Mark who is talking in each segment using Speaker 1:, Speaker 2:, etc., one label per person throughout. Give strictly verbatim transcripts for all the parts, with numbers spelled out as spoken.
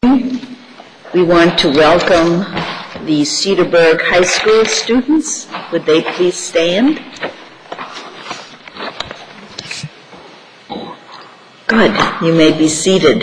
Speaker 1: We want to welcome the Cedarburg High School students. Would they please stand? Good. You may be seated.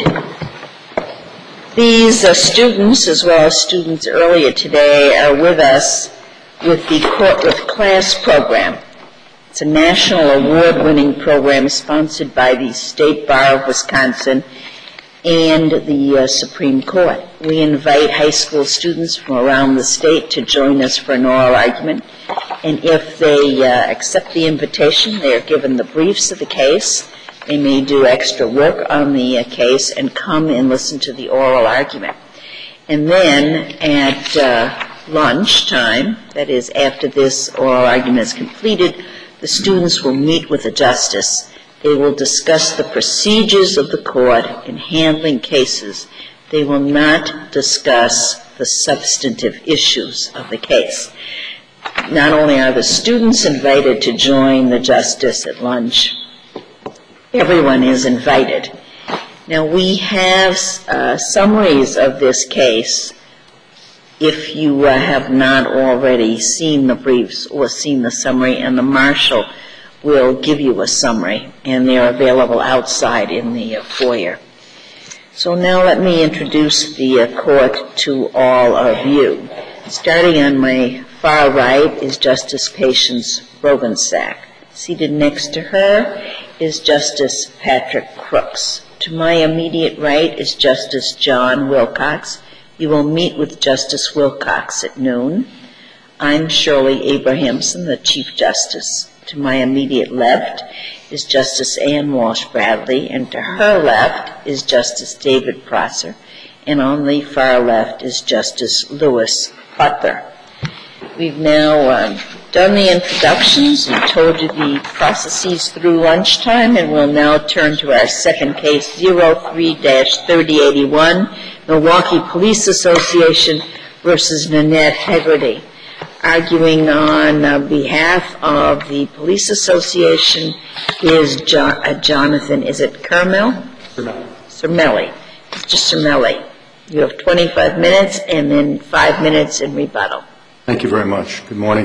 Speaker 1: These uh, students, as well as students earlier today, are with us with the Court with Class program. It's a national award-winning program sponsored by the State Bar of Wisconsin and the uh, Supreme Court. We invite high school students from around the state to join us for an oral argument, and if they uh, accept the invitation, they are given the briefs of the case. They may do extra work on the uh, case and come and listen to the oral argument. And then at uh, lunchtime, that is after this oral argument is completed, the students will meet with the justice. They will discuss the procedures of the court in handling cases. They will not discuss the substantive issues of the case. Not only are the students invited to join the justice at lunch, everyone is invited. Now, we have uh, summaries of this case if you uh, have not already seen the briefs or seen the summary, and the marshal will give you a summary, and they're available outside in the uh, foyer. So now let me introduce the uh, court to all of you. Starting on my far right is Justice Patience Rogensack. Seated next to her is Justice Patrick Crooks. To my immediate right is Justice John Wilcox. You will meet with Justice Wilcox at noon. I'm Shirley Abrahamson, the Chief Justice. To my immediate left is Justice Ann Walsh Bradley, and to her left is Justice David Prosser, and on the far left is Justice Lewis Butler. We've now um, done the introductions and told you the processes through lunchtime, and we'll now turn to our second case, zero three dash thirty eighty-one, Milwaukee Police Association versus Nanette Hegarty. Arguing on uh, behalf of the Police Association is jo- uh, Jonathan, is it Carmel?
Speaker 2: Cermelli.
Speaker 1: Cermelli. Mister Cermelli. You have twenty-five minutes and then five minutes in rebuttal.
Speaker 2: Thank you very much. Good morning.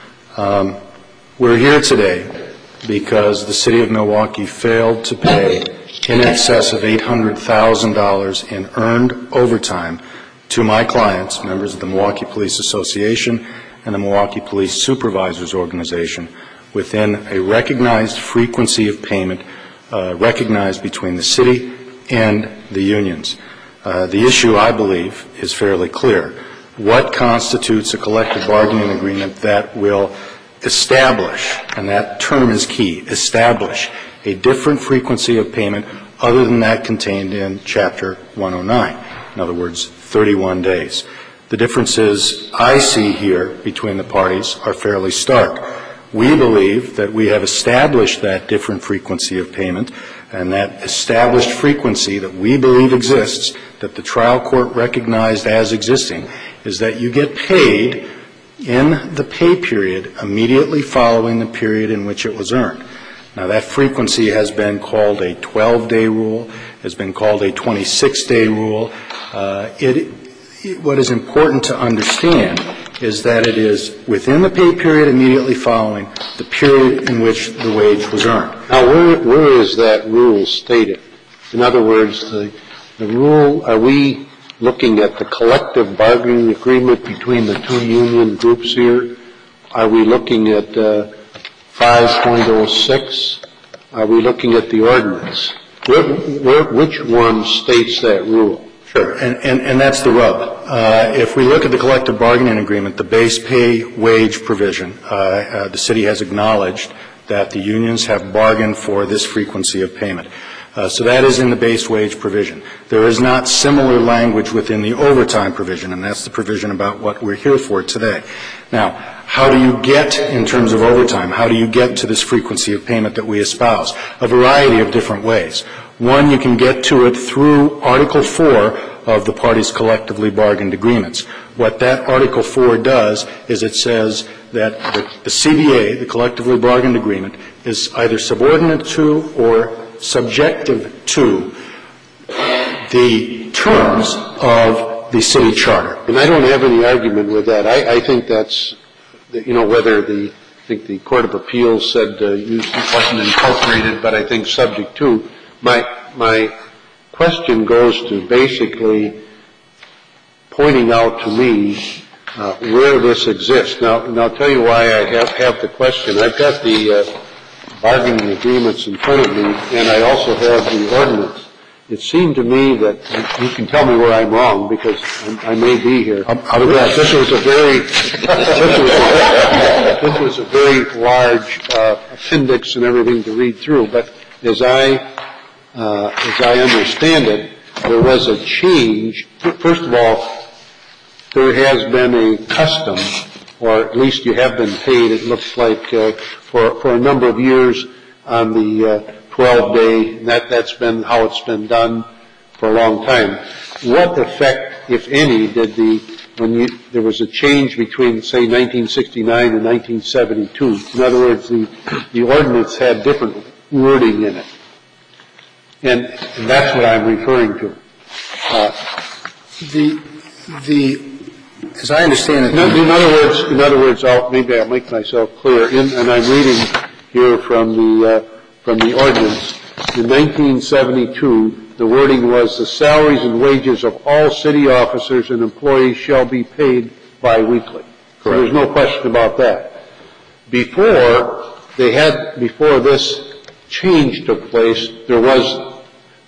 Speaker 2: Um, we're here today because the City of Milwaukee failed to pay in excess of eight hundred thousand dollars in earned overtime to my clients, members of the Milwaukee Police Association and the Milwaukee Police Supervisors Organization, within a recognized frequency of payment uh, recognized between the city and the unions. Uh, the issue, I believe, is fairly clear. What constitutes a collective bargaining agreement that will establish, and that term is key, establish a different frequency of payment other than that contained in Chapter one oh nine, in other words, thirty-one days. The differences I see here between the parties are fairly stark. We believe that we have established that different frequency of payment, and that established frequency that we believe exists, that the trial court recognized as existing, is that you get paid in the pay period immediately following the period in which it was earned. Now, that frequency has been called a twelve-day rule, has been called a twenty-six-day rule. Uh, it What is important to understand is that it is within the pay period immediately following the period in which the wage was earned.
Speaker 3: Now, where, where is that rule stated? In other words, the, the rule, are we looking at the collective bargaining agreement between the two union groups here? Are we looking at uh, five point oh six? Are we looking at the ordinance? Where, where, which one states that rule?
Speaker 2: Sure, and, and, and that's the rub. Uh, if we look at the collective bargaining agreement, the base pay wage provision, uh, uh, the city has acknowledged that the unions have bargained for this frequency of payment. Uh, so that is in the base wage provision. There is not similar language within the overtime provision, and that's the provision about what we're here for today. Now, how do you get, in terms of overtime, how do you get to this frequency of payment that we espouse? A variety of different ways. One, you can get to it through Article four of the parties' collectively bargained agreements. What that Article four does is it says that the, the C B A, the collectively bargained agreement, is either subordinate to or subjective to the terms of the city charter.
Speaker 3: And I don't have any argument with that. I, I think that's, you know, whether the, I think the Court of Appeals said uh, it wasn't incorporated, but I think subject to. My, my question goes to basically pointing out to me uh, where this exists. Now, and I'll tell you why I have, have the question. I've got the uh, bargaining agreements in front of me, and I also have the ordinance. It seemed to me that, you can tell me where I'm wrong, because I may be here.
Speaker 2: I'll, I'll
Speaker 3: this, this was a very, this was a, this was a very large uh, appendix and everything to read through. But as I, uh, as I understand it, there was a change. First of all, there has been a custom, or at least you have been paid, it looks like, uh, for, for a number of years on the uh, twelve-day, and that, that's been how it's been done for a long time. What effect, if any, did the, when you, there was a change between, say, nineteen sixty-nine and nineteen seventy-two? In other words, the, the ordinance had different wording in it. And, and that's what I'm referring to. Uh,
Speaker 2: the, the, as I understand it.
Speaker 3: In, in other words, in other words, I'll, maybe I'll make myself clear, in, and I'm reading here from the, uh, from the ordinance. In nineteen seventy-two, the wording was, the salaries and wages of all city officers and employees shall be paid biweekly. So there's no question about that. Before they had, before this change took place, there was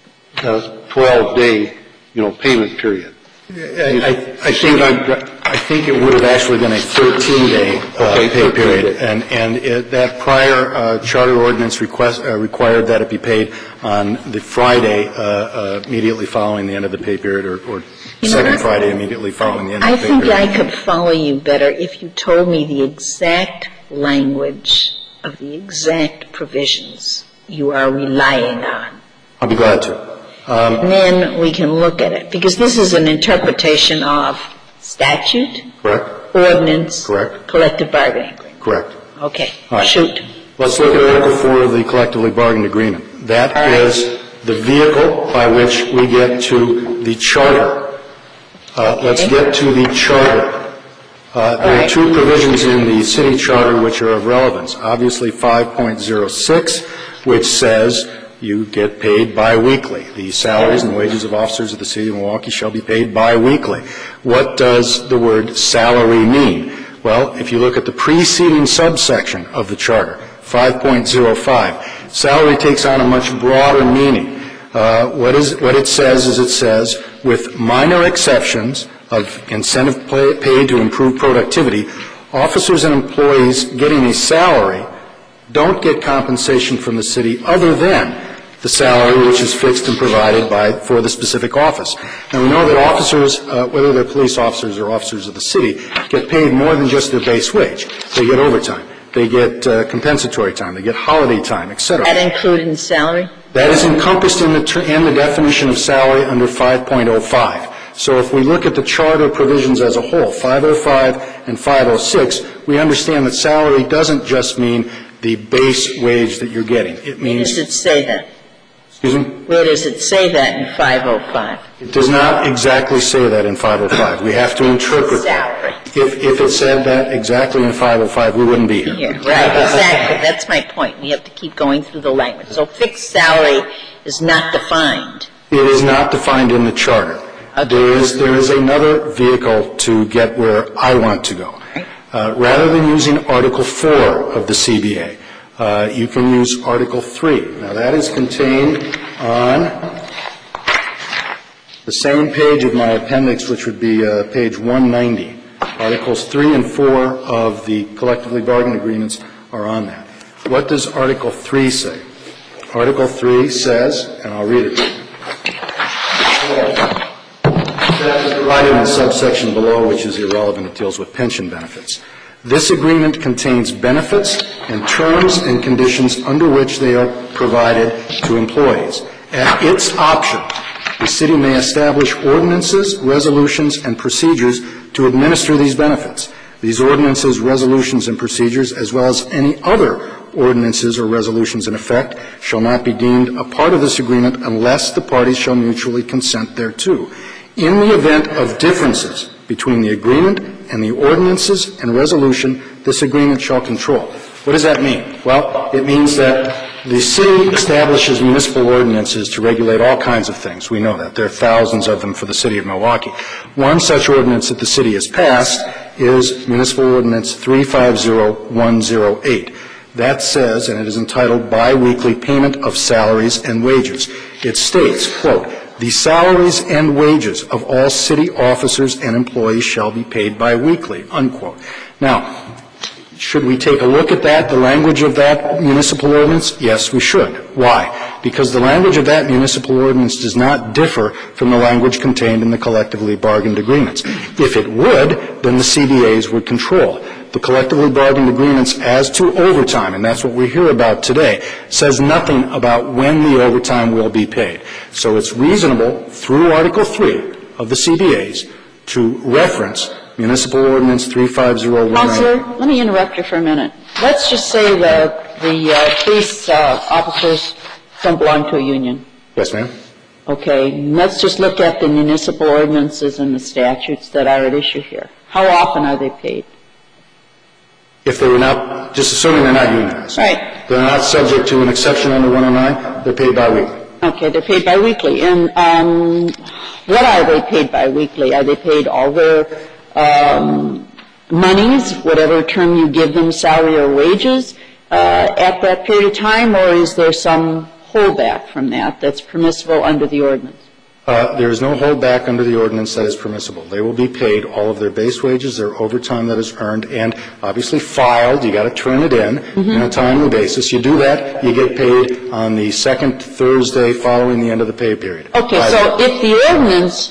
Speaker 3: a twelve-day, you know, payment period.
Speaker 2: I, I, I think I think it would have actually been a thirteen-day uh,
Speaker 3: okay,
Speaker 2: pay period,
Speaker 3: day.
Speaker 2: and and it, that prior uh, charter ordinance request uh, required that it be paid on the Friday uh, uh, immediately following the end of the pay period, or, or second know, Friday immediately following the end
Speaker 1: I
Speaker 2: of the pay period.
Speaker 1: I think I could follow you better if you told me the exact language of the exact provisions you are relying on.
Speaker 2: I'll be glad to.
Speaker 1: Um, and then we can look at it, because this is an interpretation of statute,
Speaker 2: correct,
Speaker 1: ordinance,
Speaker 2: correct,
Speaker 1: collective bargaining agreement.
Speaker 2: Correct.
Speaker 1: Okay.
Speaker 2: All right.
Speaker 1: Shoot.
Speaker 2: Let's look at Article four of the collectively bargained agreement. That right. is the vehicle by which we get to the charter. Uh, okay. Let's get to the charter. Uh, there right. are two provisions in the city charter which are of relevance. Obviously, five point oh six, which says you get paid biweekly. The salaries and wages of officers of the city of Milwaukee shall be paid biweekly. What does the word salary mean? Well, if you look at the preceding subsection of the charter, five point oh five, salary takes on a much broader meaning. Uh, what is what it says is it says, with minor exceptions of incentive pay, paid to improve productivity, officers and employees getting a salary don't get compensation from the city other than the salary which is fixed and provided by for the specific office. And we know that officers, uh, whether they're police officers or officers of the city, get paid more than just their base wage. They get overtime. They get uh, compensatory time. They get holiday time, et cetera.
Speaker 1: That included in salary?
Speaker 2: That is encompassed in the, ter- in the definition of salary under five point oh five. So if we look at the charter provisions as a whole, five oh five and five oh six, we understand that salary doesn't just mean the base wage that you're getting. It means.
Speaker 1: Where does it say that?
Speaker 2: Excuse me?
Speaker 1: Where does it say that in five oh five?
Speaker 2: It does not exactly say that in five oh five. We have to interpret
Speaker 1: salary.
Speaker 2: That. If, if it said that exactly in five oh five, we wouldn't be here.
Speaker 1: Here, right, exactly. That's my point. We have to keep going through the language. So fixed salary is not defined.
Speaker 2: It is not defined in the charter. Okay. There is there is another vehicle to get where I want to go. Uh, rather than using Article four of the C B A, uh, you can use Article three. Now, that is contained on the same page of my appendix, which would be uh, page one ninety. Articles three and four of the collectively bargained agreements are on that. What does Article three say? Article three says, and I'll read it. That is provided in the subsection below, which is irrelevant. It deals with pension benefits. This agreement contains benefits and terms and conditions under which they are provided to employees. At its option, the city may establish ordinances, resolutions, and procedures to administer these benefits. These ordinances, resolutions, and procedures, as well as any other ordinances, or resolutions in effect shall not be deemed a part of this agreement unless the parties shall mutually consent thereto. In the event of differences between the agreement and the ordinances and resolution, this agreement shall control. What does that mean? Well, it means that the city establishes municipal ordinances to regulate all kinds of things. We know that. There are thousands of them for the city of Milwaukee. One such ordinance that the city has passed is Municipal Ordinance three five zero one zero eight. That says, and it is entitled Biweekly Payment of Salaries and Wages. It states, quote, the salaries and wages of all city officers and employees shall be paid biweekly, unquote. Now, should we take a look at that, the language of that municipal ordinance? Yes, we should. Why? Because the language of that municipal ordinance does not differ from the language contained in the collectively bargained agreements. If it would, then the C B As would control. The collectively bargained agreements as to overtime, and that's what we hear about today, says nothing about when the overtime will be paid. So it's reasonable through Article three of the C B As to reference Municipal Ordinance three five zero one.
Speaker 1: Counselor, let me interrupt you for a minute. Let's just say that the uh, police uh, officers don't belong to a union.
Speaker 2: Yes, ma'am.
Speaker 1: Okay. Let's just look at the municipal ordinances and the statutes that are at issue here. How often are they paid?
Speaker 2: If they were not, just assuming they're not unionized.
Speaker 1: Right.
Speaker 2: They're not subject to an exception under one oh nine, they're paid biweekly.
Speaker 1: Okay, they're paid biweekly. And um, what are they paid biweekly? Are they paid all their um, monies, whatever term you give them, salary or wages, uh, at that period of time, or is there some holdback from that that's permissible under the ordinance?
Speaker 2: Uh, there is no holdback under the ordinance that is permissible. They will be paid all of their base wages, their overtime that is earned, and obviously filed. You got to turn it in mm-hmm. on a timely basis. You do that, you get paid on the second Thursday following the end of the pay period.
Speaker 1: Okay, so if the ordinance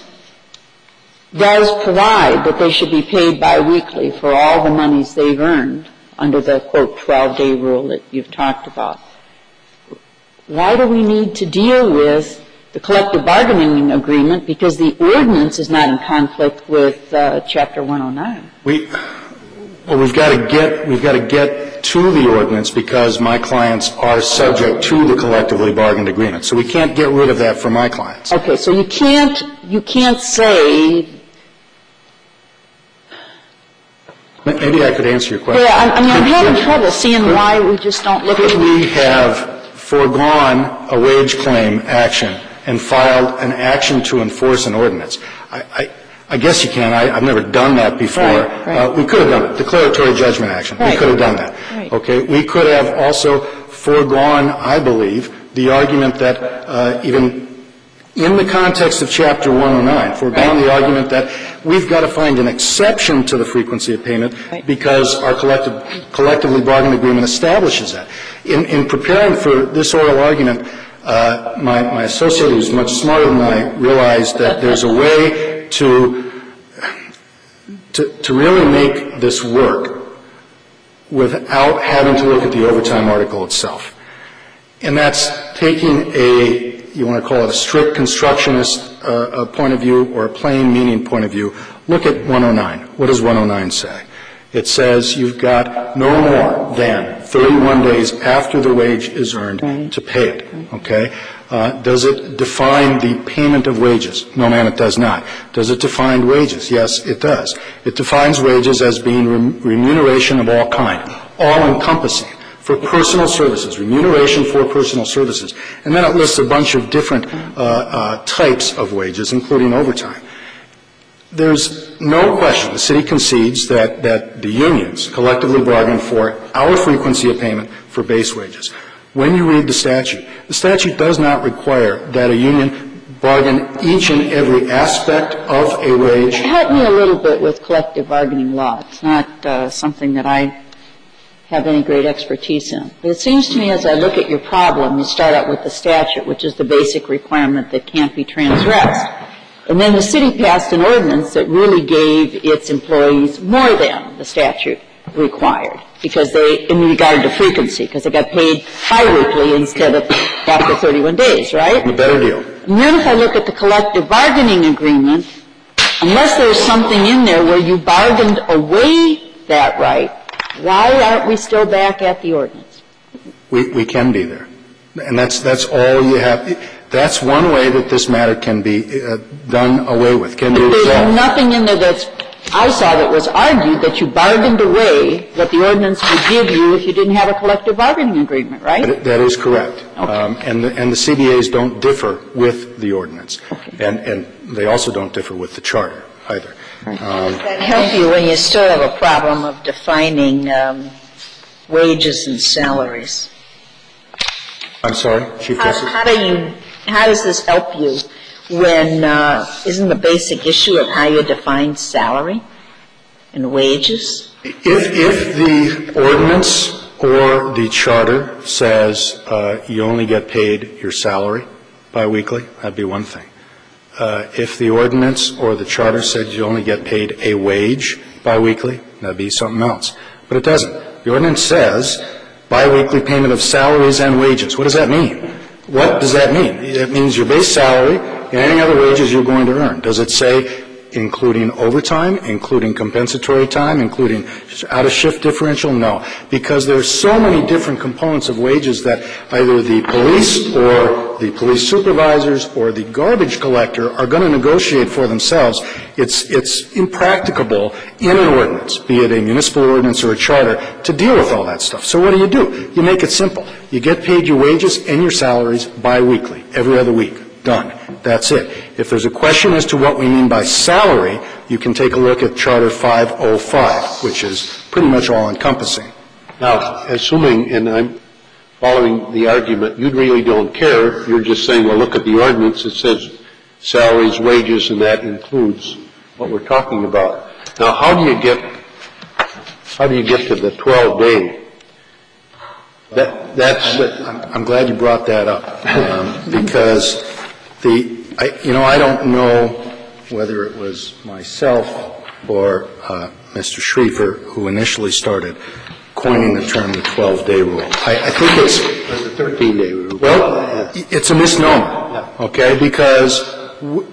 Speaker 1: does provide that they should be paid biweekly for all the monies they've earned under the, quote, twelve-day rule that you've talked about, why do we need to deal with the collective bargaining agreement, because the ordinance is not in conflict with uh, Chapter one oh nine? We,
Speaker 2: well, we've got to get we've got to get to the ordinance because my clients are subject to the collectively bargained agreement. So we can't get rid of that for my clients.
Speaker 1: Okay, so you can't you can't say.
Speaker 2: Maybe I could answer your question.
Speaker 1: Yeah, I, I mean, I'm having trouble seeing could, why we just don't look
Speaker 2: could
Speaker 1: at.
Speaker 2: We have foregone a wage claim action and filed an action to enforce an ordinance. I, I, I guess you can. I, I've never done that before.
Speaker 1: Right, right.
Speaker 2: Uh, we could have done it. Declaratory judgment action.
Speaker 1: Right.
Speaker 2: We could have done that.
Speaker 1: Right.
Speaker 2: Okay. We could have also foregone, I believe, the argument that uh, even in the context of Chapter one oh nine, foregone right. the argument that we've got to find an exception to the frequency of payment right. because our collective, collectively bargained agreement establishes that. In, in preparing for this oral argument, Uh, my, my associate, who's much smarter than I, realized that there's a way to, to, to really make this work without having to look at the overtime article itself. And that's taking a, you want to call it a strict constructionist uh, point of view or a plain meaning point of view. Look at one oh nine. What does one oh nine say? It says you've got no more than thirty-one days after the wage is earned right. to pay it, okay? Uh, does it define the payment of wages? No, ma'am, it does not. Does it define wages? Yes, it does. It defines wages as being rem- remuneration of all kind, all-encompassing for personal services, remuneration for personal services. And then it lists a bunch of different uh, uh, types of wages, including overtime. There's no question, the city concedes that, that the unions collectively bargained for our frequency of payment for base wages. When you read the statute, the statute does not require that a union bargain each and every aspect of a wage.
Speaker 1: Help me a little bit with collective bargaining law. It's not uh, something that I have any great expertise in. But it seems to me as I look at your problem, you start out with the statute, which is the basic requirement that can't be transgressed. And then the city passed an ordinance that really gave its employees more than the statute required because they, in regard to frequency, because they got paid biweekly instead of after thirty-one days, right?
Speaker 2: A better deal.
Speaker 1: And then if I look at the collective bargaining agreement, unless there's something in there where you bargained away that right, why aren't we still back at the ordinance?
Speaker 2: we, we can be there. And that's, that's all you have. That's one way that this matter can be uh, done away with, can be resolved.
Speaker 1: There's nothing in there that's, I saw that was argued that you bargained away what the ordinance would give you if you didn't have a collective bargaining agreement, right?
Speaker 2: That, that is correct.
Speaker 1: Okay.
Speaker 2: Um, and, the, and the C B As don't differ with the ordinance.
Speaker 1: Okay.
Speaker 2: And, and they also don't differ with the charter either.
Speaker 1: Right.
Speaker 2: Um,
Speaker 1: Does that help you when you still have a problem of defining um, wages and salaries?
Speaker 2: I'm sorry, Chief
Speaker 1: How,
Speaker 2: Justice?
Speaker 1: how do you, how does this help you when, uh, isn't the basic issue of how you define salary and wages?
Speaker 2: If, if the ordinance or the charter says uh, you only get paid your salary biweekly, that'd be one thing. Uh, if the ordinance or the charter said you only get paid a wage biweekly, that'd be something else. But it doesn't. The ordinance says biweekly payment of salaries and wages. What does that mean? What does that mean? It means your base salary and any other wages you're going to earn. Does it say including overtime, including compensatory time, including out-of-shift differential? No, because there's so many different components of wages that either the police or the police supervisors or the garbage collector are going to negotiate for themselves. It's, it's impracticable in an ordinance, be it a municipal ordinance or a charter, to deal with all that stuff. So what do you do? You make it simple. You get paid your wages and your salaries biweekly, every other week. Done. That's it. If there's a question as to what we mean by salary, you can take a look at Charter five oh five, which is pretty much all-encompassing.
Speaker 3: Now, assuming, and I'm following the argument, you really don't care. You're just saying, well, look at the ordinance. It says salaries, wages, and that includes what we're talking about. Now, how do you get, how do you get to the twelve-day? That, that's.
Speaker 2: I'm, I'm glad you brought that up, um, because the, I, you know, I don't know whether it was myself or uh, Mister Schriefer who initially started coining the term the twelve-day rule. I, I think it's
Speaker 3: the thirteen-day rule.
Speaker 2: Well, it's a misnomer, okay, because w-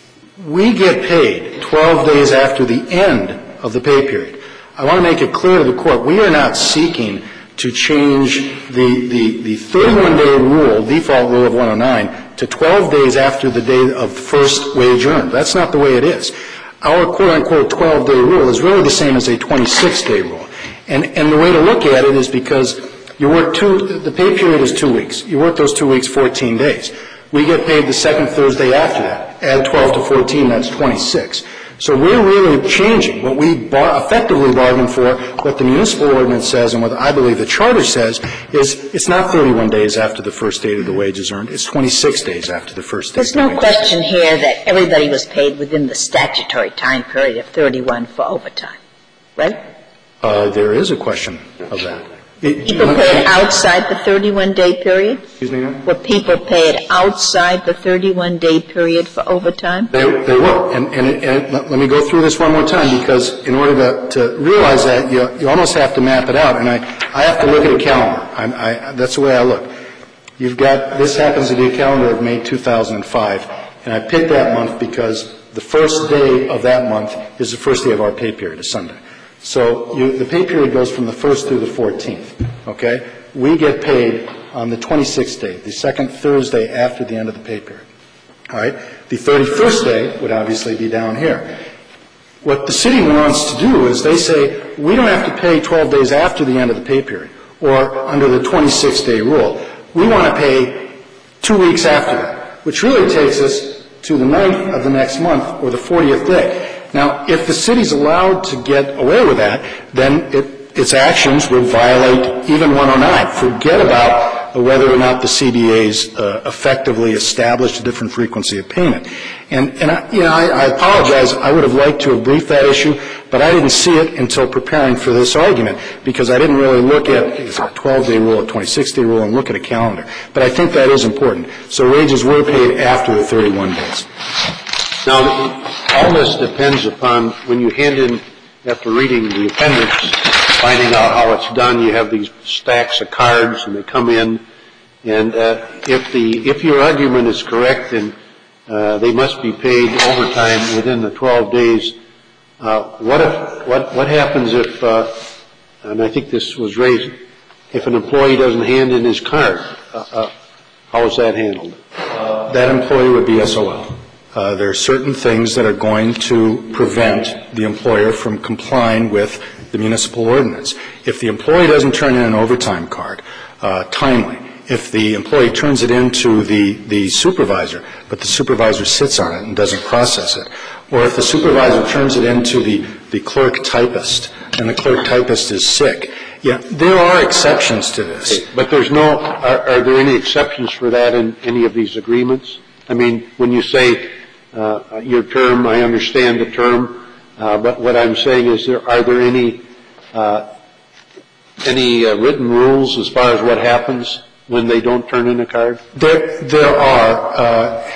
Speaker 2: we get paid twelve days after the end of the pay period. I want to make it clear to the Court, we are not seeking to change the, the, the thirty-one day rule, default rule of one oh nine, to twelve days after the day of first wage earned. That's not the way it is. Our quote-unquote twelve-day rule is really the same as a twenty-six day rule. And, and the way to look at it is because you work two, the pay period is two weeks. You work those two weeks fourteen days. We get paid the second Thursday after that. Add twelve to fourteen, that's twenty-six. So we're really changing what we bar- effectively bargained for. What the municipal ordinance says and what I believe the charter says is it's not thirty-one days after the first date of the wages earned. It's twenty-six days after the first date.
Speaker 1: There's no question here that everybody was paid within the statutory time period of thirty-one for overtime, right?
Speaker 2: Uh, there is a question of that. It,
Speaker 1: people paid outside the thirty-one day period?
Speaker 2: Excuse me, ma'am?
Speaker 1: Were people paid outside the thirty-one day period for overtime?
Speaker 2: They, they were. And, and, and let me go through this one more time, because in order to, to realize that, you, you almost have to map it out. And I, I have to look at a calendar. I, I, that's the way I look. You've got, this happens to be a calendar of May two thousand five. And I picked that month because the first day of that month is the first day of our pay period, is Sunday. So you, the pay period goes from the first through the fourteenth, okay? We get paid on the twenty-sixth day, the second Thursday after the end of the pay period, all right? The thirty-first day would obviously be down here. What the city wants to do is they say, we don't have to pay twelve days after the end of the pay period or under the twenty-six day rule. We want to pay two weeks after that, which really takes us to the ninth of the next month or the fortieth day. Now, if the city's allowed to get away with that, then it, its actions would violate even one oh nine. Forget about whether or not the C B As uh, effectively established a different frequency of payment. And, and I, you know, I, I apologize. I would have liked to have briefed that issue, but I didn't see it until preparing for this argument because I didn't really look at a twelve day rule, a twenty-six day rule, and look at a calendar. But I think that is important. So wages were paid after the thirty-one days.
Speaker 3: Now, all this depends upon when you hand in, after reading the appendix, finding out how it's done. You have these stacks of cards, and they come in. And uh, if the if your argument is correct, then uh, they must be paid overtime within the twelve days. Uh, what if what what happens if? Uh, and I think this was raised. if an employee doesn't hand in his card, uh, uh, how is that handled?
Speaker 2: Uh, that employee would be S O L. Uh, there are certain things that are going to prevent the employer from complying with the municipal ordinance. If the employee doesn't turn in an overtime card uh, timely, if the employee turns it in to the, the supervisor, but the supervisor sits on it and doesn't process it, or if the supervisor turns it in to the, the clerk typist and the clerk typist is sick, yeah, there are exceptions to this.
Speaker 3: Okay, but there's no, are, are there any exceptions for that in any of these agreements? I mean, when you say uh, your term, I understand the term, uh, but what I'm saying is, there are there any uh, any uh, written rules as far as what happens when they don't turn in a card?
Speaker 2: There, there are. Uh,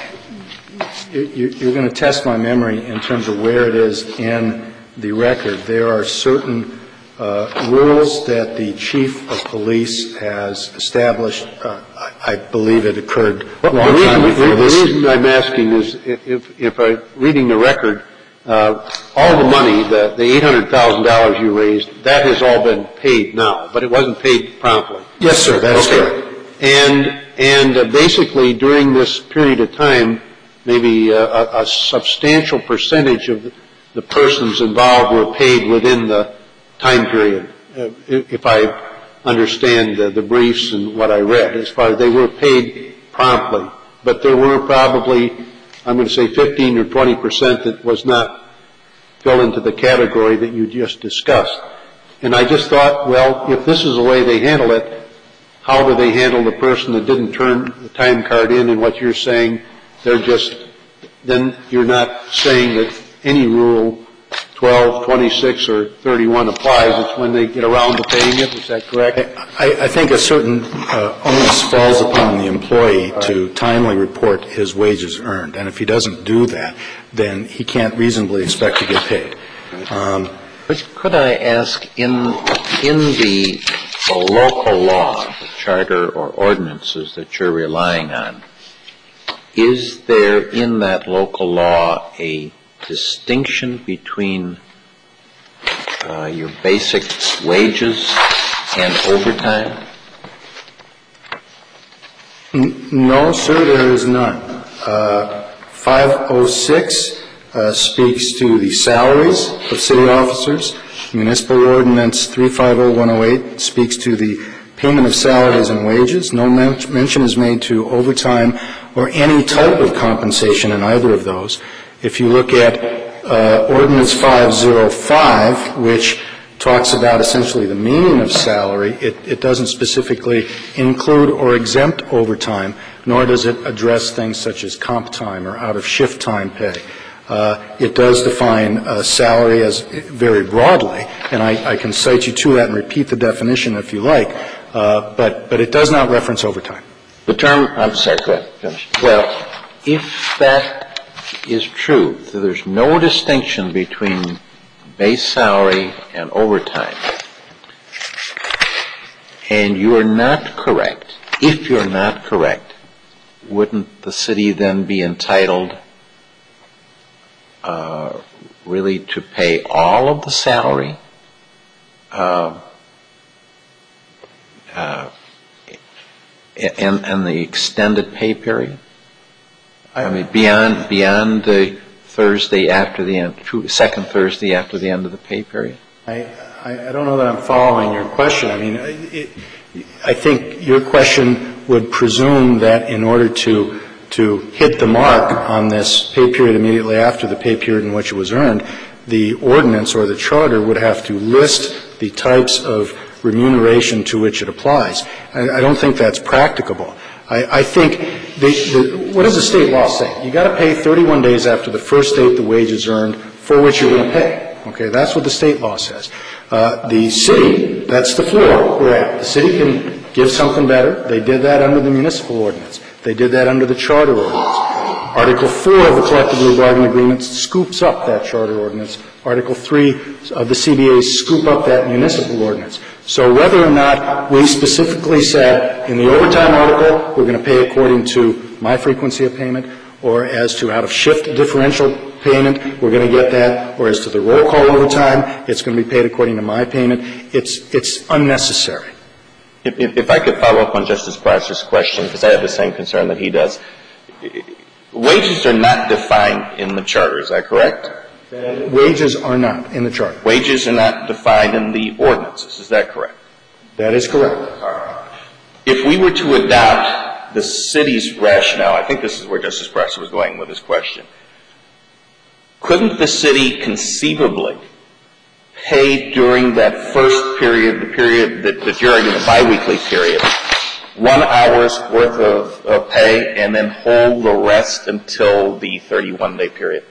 Speaker 2: you, you're going to test my memory in terms of where it is in the record. There are certain uh, rules that the chief of police has established. Uh, I, I believe it occurred a long
Speaker 3: the
Speaker 2: time
Speaker 3: reason,
Speaker 2: before
Speaker 3: the
Speaker 2: this.
Speaker 3: reason I'm asking is, if, if I'm reading the record, uh, all the money, the, the eight hundred thousand dollars you raised, that has all been paid now, but it wasn't paid promptly.
Speaker 2: Yes, sir. That is correct.
Speaker 3: And, and uh, basically during this period of time, maybe uh, a, a substantial percentage of the, the persons involved were paid within the time period, uh, if I understand the, the briefs and what I read, as far as they were paid promptly. But there were probably, I'm going to say fifteen or twenty percent that was not fell into the category that you just discussed. And I just thought, well, if this is the way they handle it, how do they handle the person that didn't turn the time card in? And what you're saying, they're just, then you're not saying that any rule twelve, twenty-six, or thirty-one applies. It's when they get around to paying it. Is that correct?
Speaker 2: I, I think a certain uh, onus falls upon the employee right. to timely report his wages earned. And if he doesn't do that, then he can't reasonably expect to get paid. Um,
Speaker 4: But could I ask, in in the, the local law, the charter or ordinances that you're relying on, is there in that local law a distinction between uh, your basic wages and overtime?
Speaker 2: N- no, sir, there is none. Uh, five oh six Uh, speaks to the salaries of city officers. Municipal Ordinance three five oh one oh eight speaks to the payment of salaries and wages. No men- mention is made to overtime or any type of compensation in either of those. If you look at uh, Ordinance five oh five, which talks about essentially the meaning of salary, it, it doesn't specifically include or exempt overtime, nor does it address things such as comp time or out-of-shift time pay. Uh, it does define uh, salary as very broadly, and I, I can cite you to that and repeat the definition if you like, uh, but, but it does not reference overtime.
Speaker 4: The term, I'm sorry, go ahead, finish. Well, if that is true, so there's no distinction between base salary and overtime, and you are not correct, if you're not correct, wouldn't the city then be entitled Uh, really to pay all of the salary uh, uh, and, and the extended pay period? I mean, beyond beyond the Thursday after the end, second Thursday after the end of the pay period?
Speaker 2: I, I, I don't know that I'm following your question. I mean, it, I think your question would presume that in order to to hit the mark on this pay period immediately after the pay period in which it was earned, the ordinance or the charter would have to list the types of remuneration to which it applies. I, I don't think that's practicable. I, I think the, the, what does the state law say? You got to pay thirty-one days after the first date the wage is earned for which you're going to pay. Okay, that's what the state law says. Uh, the city, that's the floor we're at. The city can give something better. They did that under the municipal ordinance. They did that under the charter ordinance. Article four of the collectively bargained agreement scoops up that charter ordinance. Article three of the C B A scoop up that municipal ordinance. So whether or not we specifically said in the overtime article we're going to pay according to my frequency of payment, or as to out-of-shift differential payment, we're going to get that, or as to the roll call overtime, it's going to be paid according to my payment, it's, it's unnecessary.
Speaker 5: If, if, if I could follow up on Justice Brasher's question, because I have the same concern that he does. Wages are not defined in the charter, is that correct?
Speaker 2: Wages are not in the charter.
Speaker 5: Wages are not defined in the ordinances, is that correct?
Speaker 2: That is correct.
Speaker 5: If we were to adopt the city's rationale, I think this is where Justice Brasher was going with his question, couldn't the city conceivably pay during that first period, the period that, that you're arguing, the biweekly period, one hour's worth of, of pay and then hold the rest until the thirty-one day period?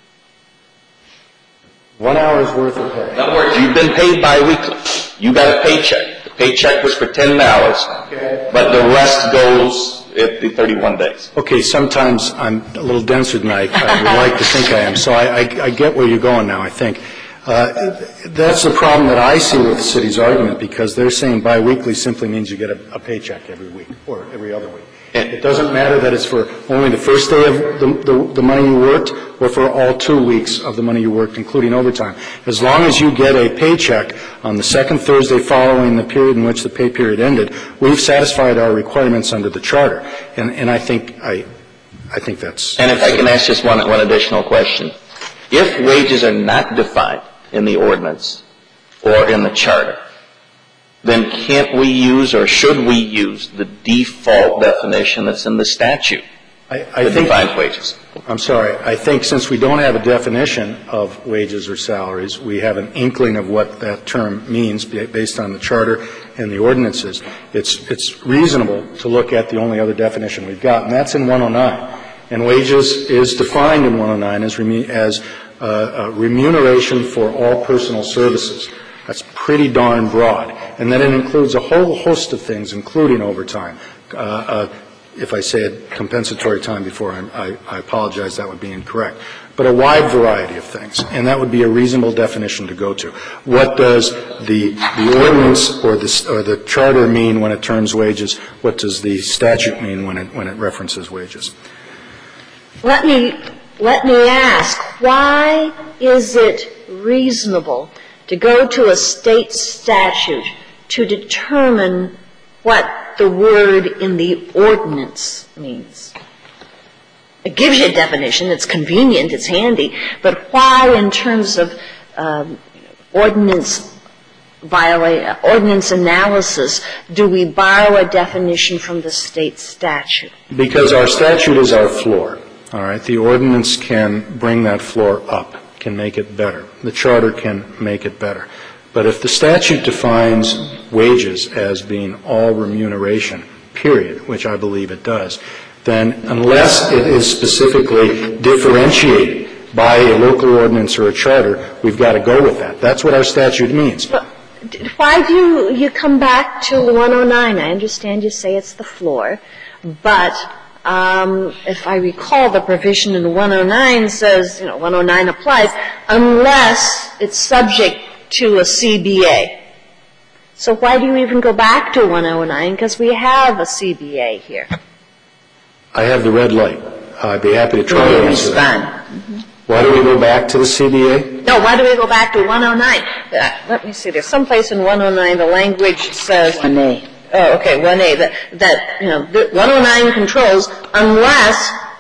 Speaker 2: One hour's worth of pay.
Speaker 5: In other words, you've been paid biweekly. You got a paycheck. The paycheck was for ten hours, okay, but the rest goes at the thirty-one days.
Speaker 2: Okay, sometimes I'm a little denser than I, I would like to think I am, so I, I, I get where you're going now, I think. Uh, that's the problem that I see with the city's argument, because they're saying biweekly simply means you get a, a paycheck every week or every other week. It doesn't matter that it's for only the first day of the, the, the money you worked or for all two weeks of the money you worked, including overtime. As long as you get a paycheck on the second Thursday following the period in which the pay period ended, we've satisfied our requirements under the charter. And, and I think I, I think that's.
Speaker 5: And if I can ask just one, one additional question. If wages are not defined in the ordinance or in the charter, then can't we use or should we use the default definition that's in the statute
Speaker 2: I, I
Speaker 5: that
Speaker 2: think,
Speaker 5: defines wages?
Speaker 2: I'm sorry. I think since we don't have a definition of wages or salaries, we have an inkling of what that term means based on the charter and the ordinances. It's, it's reasonable to look at the only other definition we've got, and that's in one oh nine. And wages is defined in one oh nine as, remu- as uh, uh, remuneration for all personal services. That's pretty darn broad. And then it includes a whole host of things, including overtime. Uh, uh, if I said compensatory time before, I, I, I apologize, that would be incorrect. But a wide variety of things, and that would be a reasonable definition to go to. What does the, the ordinance or the, or the charter mean when it terms wages? What does the statute mean when it, when it references wages?
Speaker 6: Let me, let me ask, why is it reasonable to go to a state statute to determine what the word in the ordinance means? It gives you a definition. It's convenient. It's handy. But why, in terms of um, ordinance viola- ordinance analysis, do we borrow a definition from the state statute?
Speaker 2: Because our statute is our floor. All right. The ordinance can bring that floor up, can make it better. The charter can make it better. But if the statute defines wages as being all remuneration, period, which I believe it does, then unless it is specifically differentiated by a local ordinance or a charter, we've got to go with that. That's what our statute means.
Speaker 6: But why do you, you come back to one oh nine? I understand you say it's the floor, but Um, if I recall, the provision in one oh nine says, you know, one oh nine applies unless it's subject to a C B A. So why do you even go back to one oh nine? Because we have a C B A here.
Speaker 2: I have the red light. I'd be happy to try to answer that. Mm-hmm. Why do we go back to the C B A?
Speaker 6: No, why do we go back to one oh nine? Uh, let me see. There's someplace in one oh nine the language says
Speaker 1: one A.
Speaker 6: Oh, okay, one A, that, that, you know, one oh nine controls unless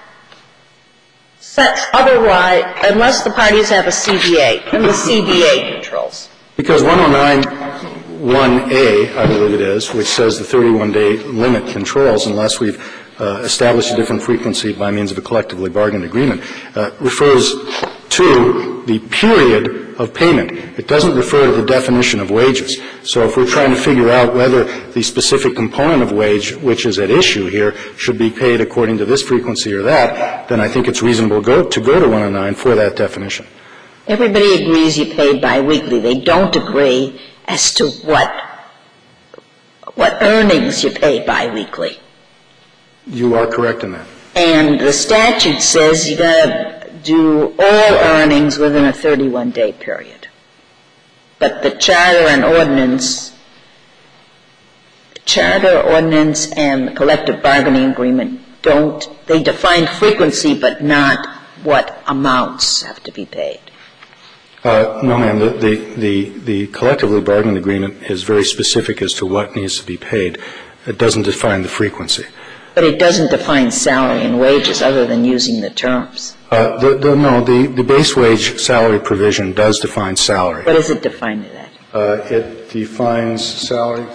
Speaker 6: such otherwise, unless the parties have a C B A, and the C B A controls.
Speaker 2: Because one oh nine one A, I believe it is, which says the thirty-one day limit controls unless we've uh, established a different frequency by means of a collectively bargained agreement, uh, refers to the period of payment. It doesn't refer to the definition of wages. So if we're trying to figure out whether the specific component of wage, which is at issue here, should be paid according to this frequency or that, then I think it's reasonable go, to go to one oh nine for that definition.
Speaker 1: Everybody agrees you pay biweekly. They don't agree as to what what earnings you pay biweekly.
Speaker 2: You are correct in that.
Speaker 1: And the statute says you got to do all earnings within a thirty-one day period. But the charter and ordinance, the charter, ordinance, and the collective bargaining agreement don't, they define frequency but not what amounts have to be paid.
Speaker 2: Uh, no, ma'am. The, the, the, the collectively bargained agreement is very specific as to what needs to be paid. It doesn't define the frequency.
Speaker 1: But it doesn't define salary and wages other than using the terms.
Speaker 2: Uh, the, the, no, the, the base wage salary provision does define salary.
Speaker 1: What does it define to that?
Speaker 2: Uh, it defines salary.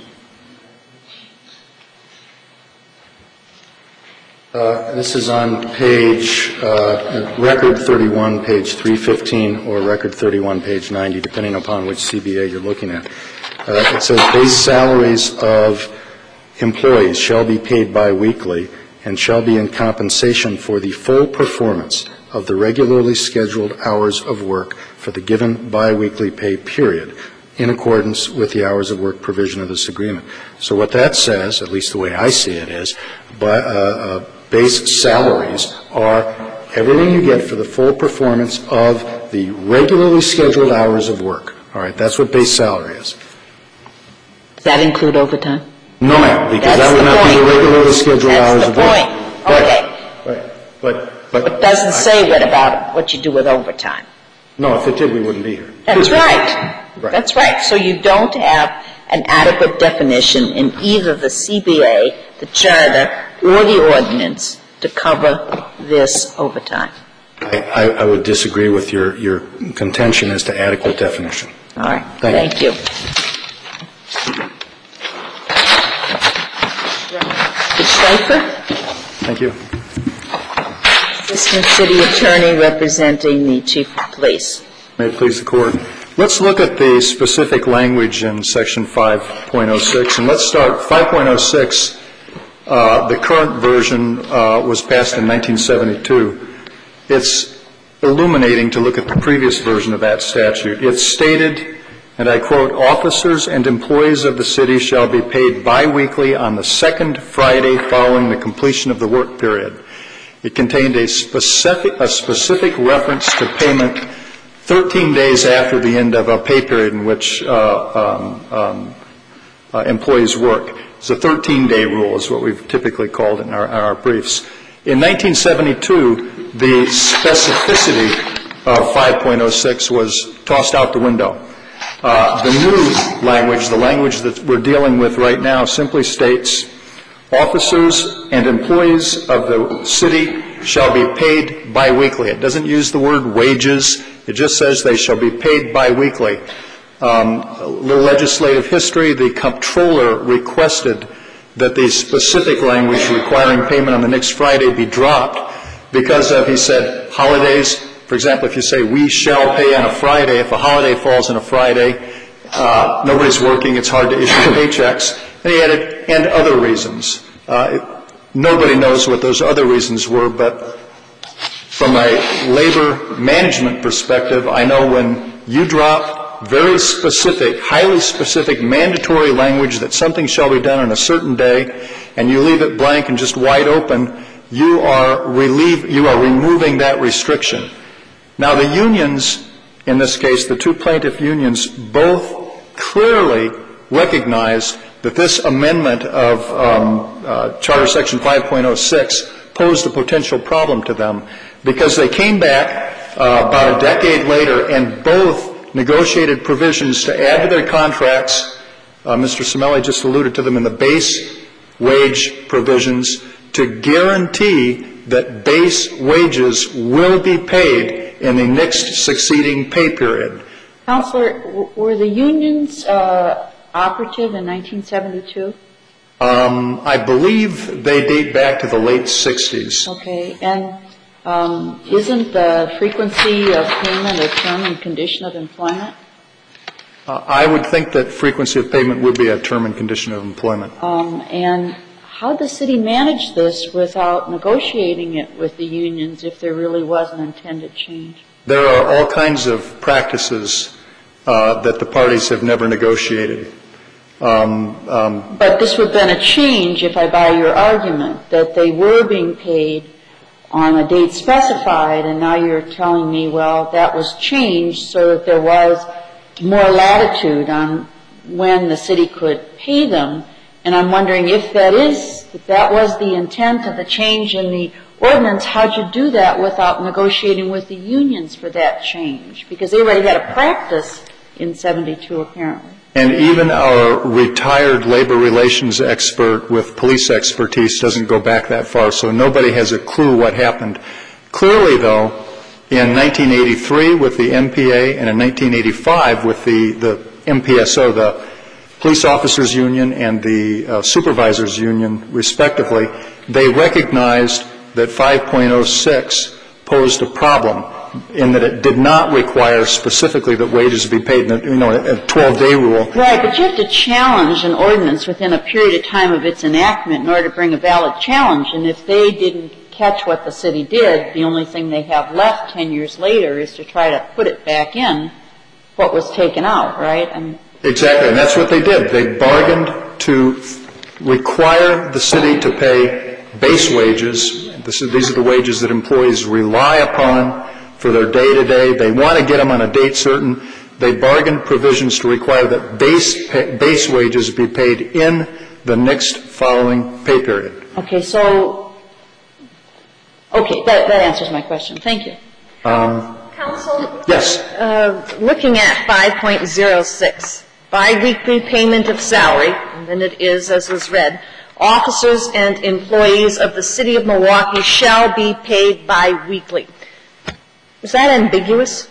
Speaker 2: Uh, this is on page, uh, record thirty-one, page three fifteen, or record thirty-one, page ninety, depending upon which C B A you're looking at. Uh, it says base salaries of employees shall be paid biweekly and shall be in compensation for the full performance of the regularly scheduled hours of work for the given biweekly pay period in accordance with the hours of work provision of this agreement. So what that says, at least the way I see it, is by, uh, uh, base salaries are everything you get for the full performance of the regularly scheduled hours of work. All right, that's what base salary is.
Speaker 1: Does that include overtime?
Speaker 2: No, ma'am, because
Speaker 1: That's
Speaker 2: that would not
Speaker 1: point.
Speaker 2: be the regularly scheduled
Speaker 1: That's
Speaker 2: hours
Speaker 1: the
Speaker 2: of work.
Speaker 1: point.
Speaker 2: Right.
Speaker 1: Okay.
Speaker 2: Right. But, but.
Speaker 1: It doesn't say what about what you do with overtime.
Speaker 2: No, if it did, we wouldn't be here.
Speaker 1: That's right.
Speaker 2: Right.
Speaker 1: That's right. So you don't have an adequate definition in either the C B A, the charter, or the ordinance to cover this overtime.
Speaker 2: I, I, I would disagree with your, your contention as to adequate definition.
Speaker 1: All right.
Speaker 2: Thank
Speaker 1: Thank you. Miz Schleifer?
Speaker 2: Thank you.
Speaker 1: Assistant City Attorney representing the Chief of Police.
Speaker 7: May it please the Court. Let's look at the specific language in Section five point oh six, and let's start five point oh six. Uh, the current version uh, was passed in nineteen seventy-two. It's illuminating to look at the previous version of that statute. It's stated, and I quote, "Officers and employees of the city shall be paid biweekly on the second Friday following the completion of the work period." It contained a specific, a specific reference to payment thirteen days after the end of a pay period in which uh, um, um, uh, employees work. It's a thirteen-day rule is what we've typically called it in our, in our briefs. In nineteen seventy-two, the specificity of five point oh six was tossed out the window. Uh, the new language, the language that we're dealing with right now, simply states, officers and employees of the city shall be paid biweekly. It doesn't use the word wages. It just says they shall be paid biweekly. Um, a little legislative history, the comptroller requested that the specific language requiring payment on the next Friday be dropped because of, he said, holidays. For example, if you say, we shall pay on a Friday, if a holiday falls on a Friday, uh, nobody's working, it's hard to issue paychecks. And he added, and other reasons. Uh, nobody knows what those other reasons were, but from a labor management perspective, I know when you drop very specific, highly specific, mandatory language that something shall be done on a certain day, and you leave it blank and just wide open, you are relieve, you are removing that restriction. Now, the unions, in this case, the two plaintiff unions, both clearly recognize that this amendment of um, uh, Charter Section five point oh six posed a potential problem to them because they came back uh, about a decade later and both negotiated provisions to add to their contracts. Uh, Mister Cimelli just alluded to them in the base wage provisions to guarantee that base wages will be paid in the next succeeding pay period.
Speaker 8: Counselor, w- were the unions uh, operative in nineteen seventy-two?
Speaker 7: Um, I believe they date back to the late sixties.
Speaker 8: Okay. And um, isn't the frequency of payment a term and condition of employment?
Speaker 7: Uh, I would think that frequency of payment would be a term and condition of employment.
Speaker 8: Um, and how did the city manage this without negotiating it with the unions if there really was an intended change?
Speaker 7: There are all kinds of practices uh, that the parties have never negotiated. Um, um,
Speaker 8: but this would have been a change if I buy your argument that they were being paid on a date specified, and now you're telling me, well, that was changed so that there was more latitude on when the city could pay them. And I'm wondering if that is, if that was the intent of the change in the ordinance, how'd you do that without negotiating with the unions for that change? Because they already had a practice in seventy-two, apparently.
Speaker 7: And even our retired labor relations expert with police expertise doesn't go back that far, so nobody has a clue what happened. Clearly, though, in nineteen eighty-three with the M P A and in nineteen eighty-five with the, the M P S O, the Police Officers Union and the uh, Supervisors Union, respectively, they recognized that five point oh six posed a problem in that it did not require specifically that wages be paid in a, you know, a twelve-day rule.
Speaker 8: Right, but you have to challenge an ordinance within a period of time of its enactment in order to bring a valid challenge. And if they didn't catch what the city did, the only thing they have left ten years later is to try to put it back in what was taken out, right? And
Speaker 7: exactly, and that's what they did. They bargained to require the city to pay base wages. This is, these are the wages that employees rely upon for their day-to-day. They want to get them on a date certain. They bargained provisions to require that base pay, base wages be paid in the next following pay period.
Speaker 8: Okay, so, okay, that, that answers my question. Thank you.
Speaker 7: Um,
Speaker 6: Counsel?
Speaker 7: yes.
Speaker 6: Uh, looking at five point oh six, biweekly payment of salary, and then it is, as was read, officers and employees of the City of Milwaukee shall be paid biweekly. Is that ambiguous?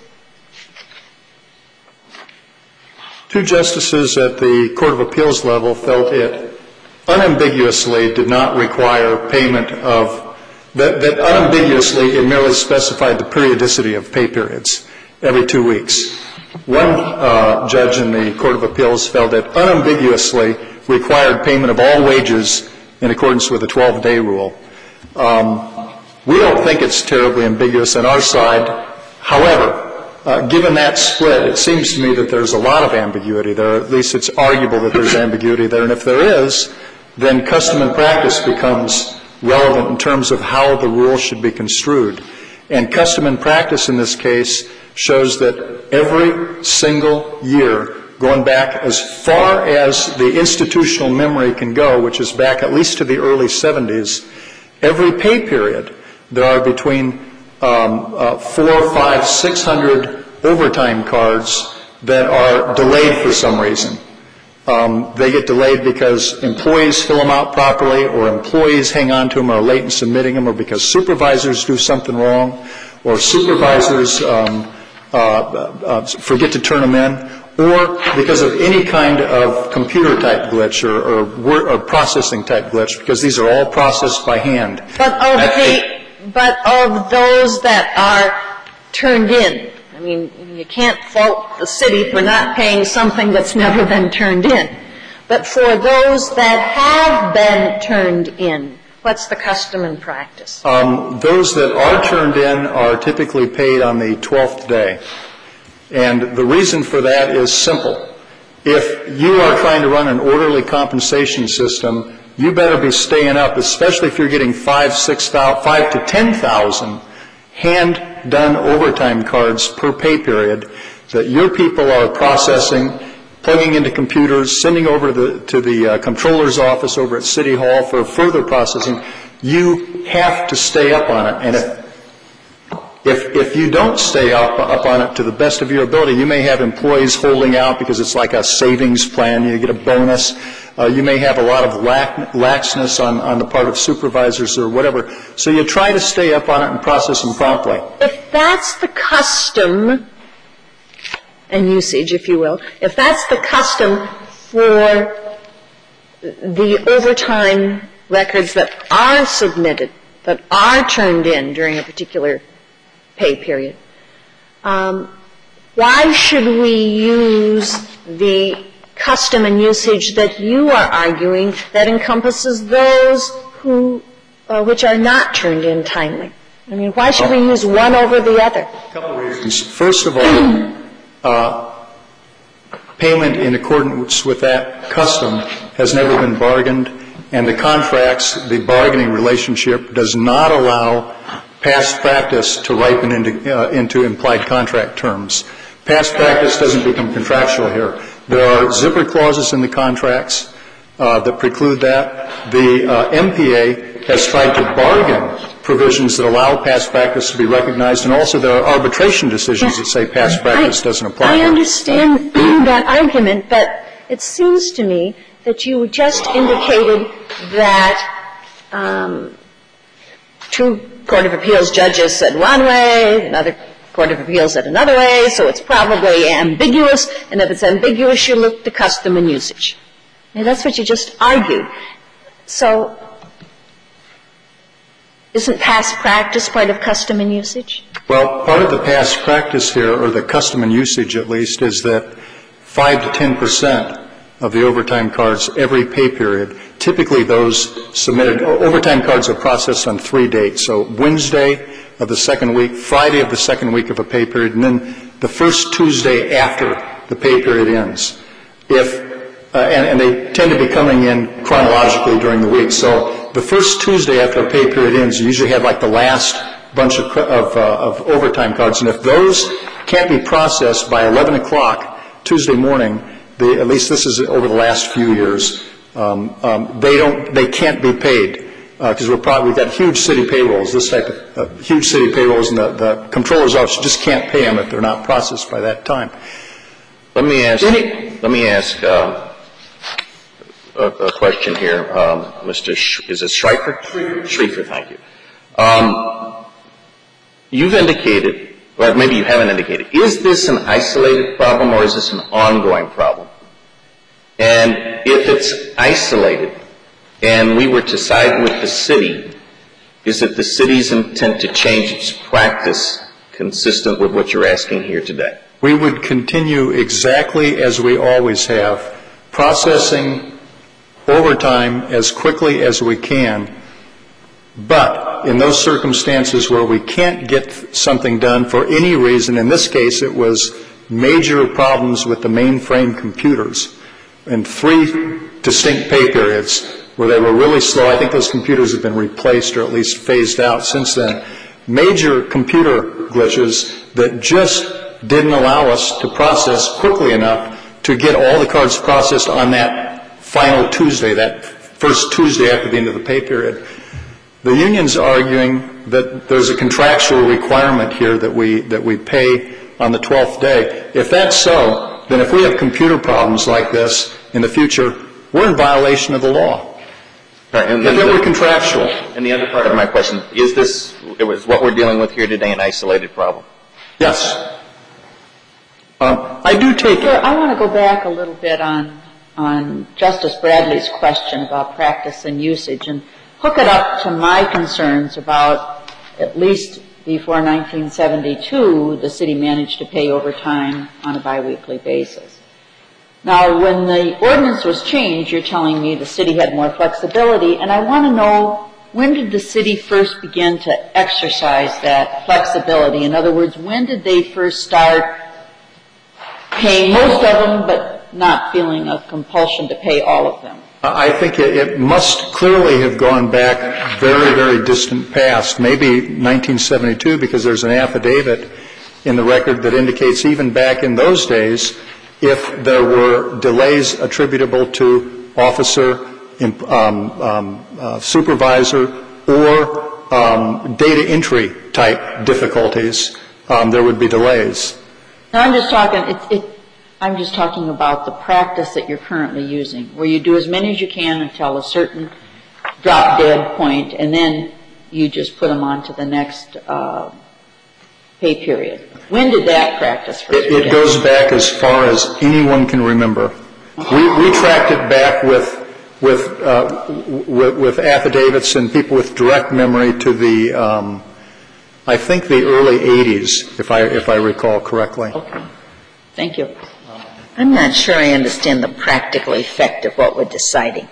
Speaker 7: Two justices at the Court of Appeals level felt it unambiguously did not require payment of, that, that unambiguously it merely specified the periodicity of pay periods every two weeks. One uh, judge in the Court of Appeals felt it unambiguously required payment of all wages in accordance with the twelve-day rule. Um, we don't think it's terribly ambiguous on our side. However, uh, given that split, it seems to me that there's a lot of ambiguity there. At least it's arguable that there's ambiguity there. And if there is, then custom and practice becomes relevant in terms of how the rule should be construed. And custom and practice in this case shows that every single year, going back as far as the institutional memory can go, which is back at least to the early seventies, every pay period, there are between um, uh, four, five, six hundred overtime cards that are delayed for some reason. Um, they get delayed because employees fill them out properly, or employees hang on to them, or are late in submitting them, or because supervisors do something wrong, or supervisors um, uh, uh, forget to turn them in, or because of any kind of computer-type glitch or, or, word, or processing-type glitch, because these are all processed by hand.
Speaker 6: But of, the, but of those that are turned in, I mean, you can't fault the city for not paying something that's never been turned in. But for those that have been turned in, what's the custom and practice?
Speaker 7: Um, those that are turned in are typically paid on the twelfth day. And the reason for that is simple. If you are trying to run an orderly compensation system, you better be staying up, especially if you're getting five, six, five to ten thousand hand-done overtime cards per pay period that your people are processing, plugging into computers, sending over to the, to the uh, comptroller's office over at City Hall for further processing. You have to stay up on it. And if If, if you don't stay up, up on it to the best of your ability, you may have employees holding out because it's like a savings plan. You get a bonus. Uh, you may have a lot of lax, laxness on, on the part of supervisors or whatever. So you try to stay up on it and process them promptly.
Speaker 6: If that's the custom and usage, if you will, if that's the custom for the overtime records that are submitted, that are turned in during a particular pay period, um, why should we use the custom and usage that you are arguing that encompasses those who, uh, which are not turned in timely? I mean, why should we use one over the other?
Speaker 7: A couple of reasons. First of all, uh, payment in accordance with that custom has never been bargained, and the contracts, the bargaining relationship does not allow past practice to ripen into, uh, into implied contract terms. Past practice doesn't become contractual here. There are zipper clauses in the contracts uh, that preclude that. The uh, M P A has tried to bargain provisions that allow past practice to be recognized, and also there are arbitration decisions that say past practice doesn't apply.
Speaker 6: I understand that argument, but it seems to me that you just indicated that um, two Court of Appeals judges said one way, another Court of Appeals said another way, so it's probably ambiguous, and if it's ambiguous, you look to custom and usage. And that's what you just argued. So isn't past practice part of custom and usage?
Speaker 7: Well, part of the past practice here, or the custom and usage at least, is that five to ten percent of the overtime cards every pay period, typically those submitted, overtime cards are processed on three dates. So Wednesday of the second week, Friday of the second week of a pay period, and then the first Tuesday after the pay period ends. If Uh, and, and they tend to be coming in chronologically during the week. So the first Tuesday after a pay period ends, you usually have like the last bunch of, of, uh, of overtime cards. And if those can't be processed by eleven o'clock Tuesday morning, they, at least this is over the last few years, um, um, they don't, they can't be paid. Because uh, we're probably, we've got huge city payrolls, this type of uh, huge city payrolls, and the, the comptroller's office just can't pay them if they're not processed by that time.
Speaker 5: Let me ask, let me ask, uh, A, a question here, um, Mister Sh- is it Schreifer? Schreifer, thank you. Um, you've indicated, or maybe you haven't indicated, is this an isolated problem or is this an ongoing problem? And if it's isolated and we were to side with the city, is it the city's intent to change its practice consistent with what you're asking here today?
Speaker 7: We would continue exactly as we always have, processing overtime as quickly as we can, but in those circumstances where we can't get something done for any reason, in this case it was major problems with the mainframe computers in three distinct pay periods where they were really slow. I think those computers have been replaced or at least phased out since then. Major computer glitches that just didn't allow us to process quickly enough to get all the cards processed on that final Tuesday, that first Tuesday after the end of the pay period. The union's arguing that there's a contractual requirement here that we that we pay on the twelfth day. If that's so, then if we have computer problems like this in the future, we're in violation of the law.
Speaker 5: Right, and
Speaker 7: if they were contractual.
Speaker 5: And the other part of my question, is this, it was what we're dealing with here today, an isolated problem?
Speaker 7: Yes. Um, I do take...
Speaker 8: Sir, I want to go back a little bit on on Justice Bradley's question about practice and usage and hook it up to my concerns about, at least before nineteen seventy-two, the city managed to pay overtime on a biweekly basis. Now, when the ordinance was changed, you're telling me the city had more flexibility, and I want to know, when did the city first begin to exercise that flexibility? In other words, when did they first start paying most of them, but not feeling a compulsion to pay all of them?
Speaker 7: I think it, it must clearly have gone back very, very distant past, maybe nineteen seventy-two, because there's an affidavit in the record that indicates even back in those days, if there were delays attributable to officer, um, um, uh, supervisor, or um, data entry type difficulties, um, there would be delays.
Speaker 8: Now, I'm just talking, it, it, I'm just talking about the practice that you're currently using, where you do as many as you can until a certain drop-dead point, and then you just put them on to the next uh, pay period. When did that practice first
Speaker 7: begin? It, it goes back as far as anyone can remember. We, we tracked it back with with, uh, with with affidavits and people with direct memory to the, um, I think the early eighties, if I if I recall correctly.
Speaker 8: Okay. Thank you.
Speaker 1: I'm not sure I understand the practical effect of what we're deciding.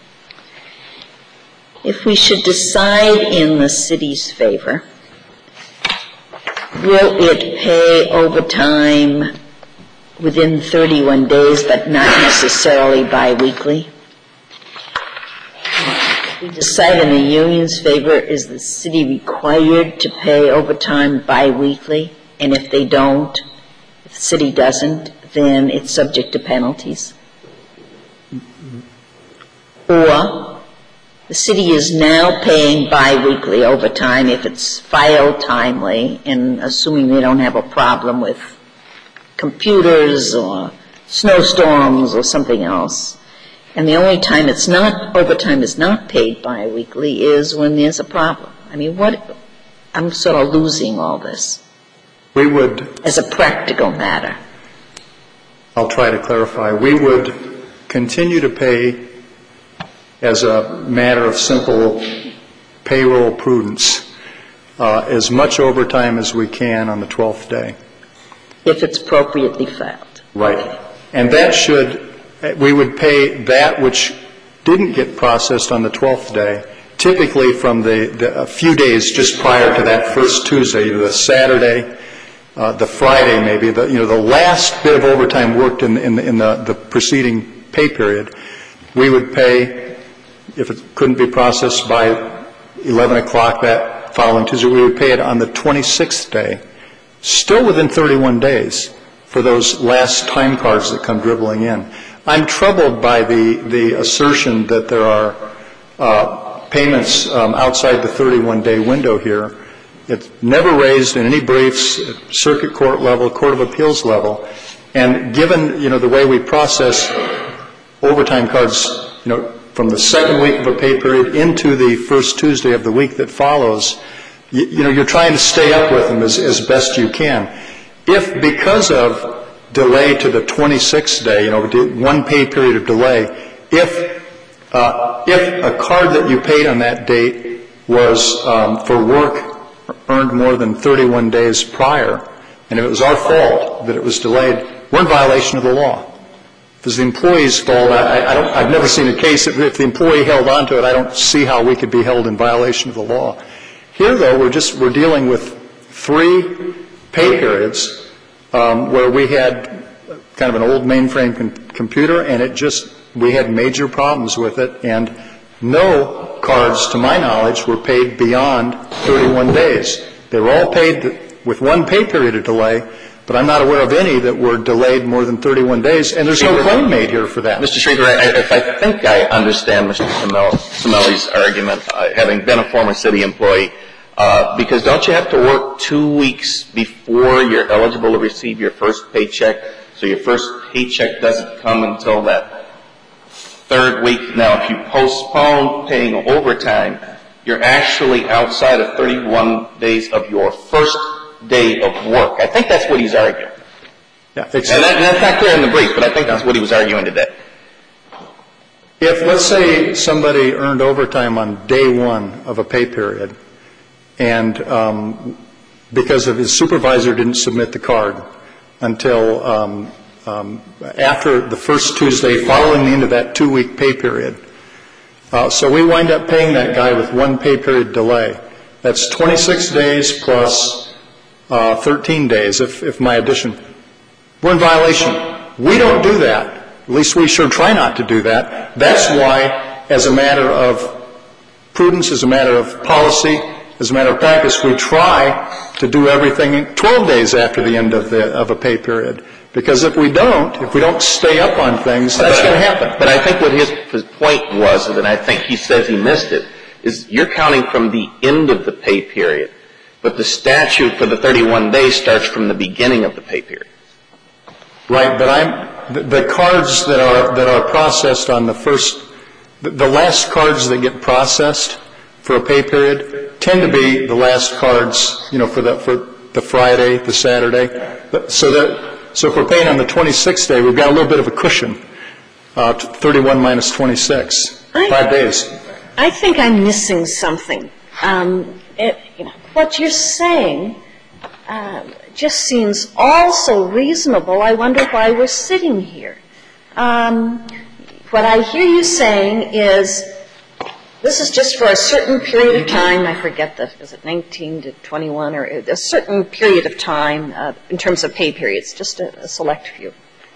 Speaker 1: If we should decide in the city's favor, will it pay overtime within thirty-one days, but not necessarily biweekly? If we decide in the union's favor, is the city required to pay overtime biweekly? And if they don't, if the city doesn't, then it's subject to penalties? Or the city is now paying biweekly overtime if it's filed timely, and assuming they don't have a problem with computers or snowstorms or something else. And the only time it's not, overtime is not paid biweekly is when there's a problem. I mean, what, I'm sort of losing all this.
Speaker 7: We would,
Speaker 1: as a practical matter.
Speaker 7: I'll try to clarify. We would continue to pay as a matter of simple payroll prudence uh, as much overtime as we can on the twelfth day.
Speaker 1: If it's appropriately filed.
Speaker 7: Right.
Speaker 1: Okay.
Speaker 7: And that should, we would pay that which didn't get processed on the twelfth day, typically from the, the a few days just prior to that first Tuesday, either the Saturday, uh, the Friday maybe, the, you know, the last bit of overtime worked in, in, in the, the preceding pay period, we would pay, if it couldn't be processed by eleven o'clock that following Tuesday, we would pay it on the twenty-sixth day, still within thirty-one days for those last time cards that come dribbling in. I'm troubled by the, the assertion that there are uh, payments um, outside the thirty-one day window here. It's never raised in any briefs at circuit court level, court of appeals level. And given, you know, the way we process overtime cards, you know, from the second week of a pay period into the first Tuesday of the week that follows, you, you know, you're trying to stay up with them as, as best you can. If because of delay to the twenty-sixth day, you know, one pay period of delay, if uh, if a card that you paid on that date was um, for work earned more than thirty-one days prior, and if it was our fault that it was delayed, we're in violation of the law. If it's the employee's fault, I, I don't, I've never seen a case that if the employee held on to it, I don't see how we could be held in violation of the law. Here, though, we're just, we're dealing with three pay periods um, where we had kind of an old mainframe con- computer, and it just, we had major problems with it, and no cards, to my knowledge, were paid beyond thirty-one days. They were all paid with one pay period of delay, but I'm not aware of any that were delayed more than thirty-one days, and there's no claim made here for that.
Speaker 5: Mister Schrader, I, if I think I understand Mister Simelli's argument, uh, having been a former city employee, uh, because don't you have to work two weeks before you're eligible to receive your first paycheck, so your first paycheck doesn't come until that third week? Now, if you postpone paying overtime, you're actually outside of thirty-one days of your first day of work. I think that's what he's arguing.
Speaker 7: Yeah,
Speaker 5: and, that, and that's not clear in the brief, but I think that's what he was arguing today.
Speaker 7: If, let's say, somebody earned overtime on day one of a pay period, and um, because of his supervisor didn't submit the card until um, um, after the first Tuesday following the end of that two-week pay period, uh, so we wind up paying that guy with one pay period delay. That's twenty-six days plus Uh, thirteen days, if, if my addition. We're in violation. We don't do that. At least we sure try not to do that. That's why, as a matter of prudence, as a matter of policy, as a matter of practice, we try to do everything twelve days after the end of, the, of a pay period. Because if we don't, if we don't stay up on things, that's going to happen.
Speaker 5: But I think what his, his point was, and I think he says he missed it, is you're counting from the end of the pay period. But the statute for the thirty-one days starts from the beginning of the pay period.
Speaker 7: Right, but I'm the, the cards that are that are processed on the first, the, the last cards that get processed for a pay period tend to be the last cards, you know, for the for the Friday, the Saturday. So that so if we're paying on the twenty-sixth day, we've got a little bit of a cushion. Uh, thirty-one minus twenty-six,
Speaker 6: I,
Speaker 7: five days.
Speaker 6: I think I'm missing something. Um, it, you know, what you're saying uh, just seems all so reasonable. I wonder why we're sitting here. Um, what I hear you saying is this is just for a certain period of time. I forget the, is it nineteen to twenty-one, or a certain period of time uh, in terms of pay periods, just a, a select few.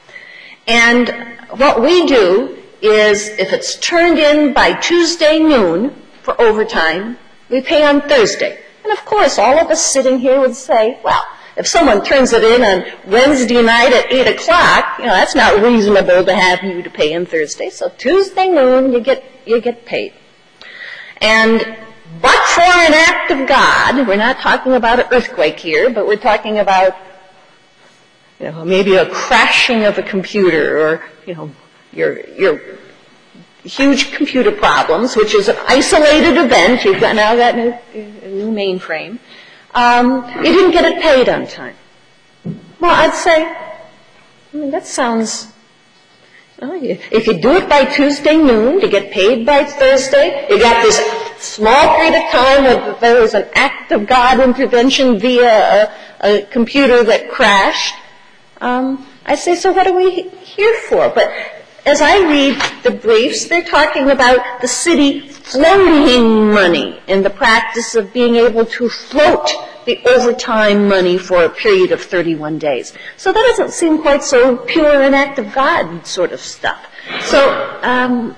Speaker 6: And what we do is if it's turned in by Tuesday noon for overtime, we pay on Thursday. And of course, all of us sitting here would say, well, if someone turns it in on Wednesday night at eight o'clock, you know, that's not reasonable to have you to pay on Thursday. So Tuesday noon, you get, you get paid. And but for an act of God, we're not talking about an earthquake here, but we're talking about, you know, maybe a crashing of a computer or, you know, your, your huge computer problems, which is an isolated event. You've got, now got a, a new mainframe. Um, you didn't get it paid on time. Well, I'd say, I mean, that sounds, well, if you do it by Tuesday noon to get paid by Thursday, you got this small period of time that there was an act of God intervention via a, a computer that crashed. Um, I say, so what are we here for? But as I read the briefs, they're talking about the city floating money and the practice of being able to float the overtime money for a period of thirty-one days. So that doesn't seem quite so pure an act of God sort of stuff. So um,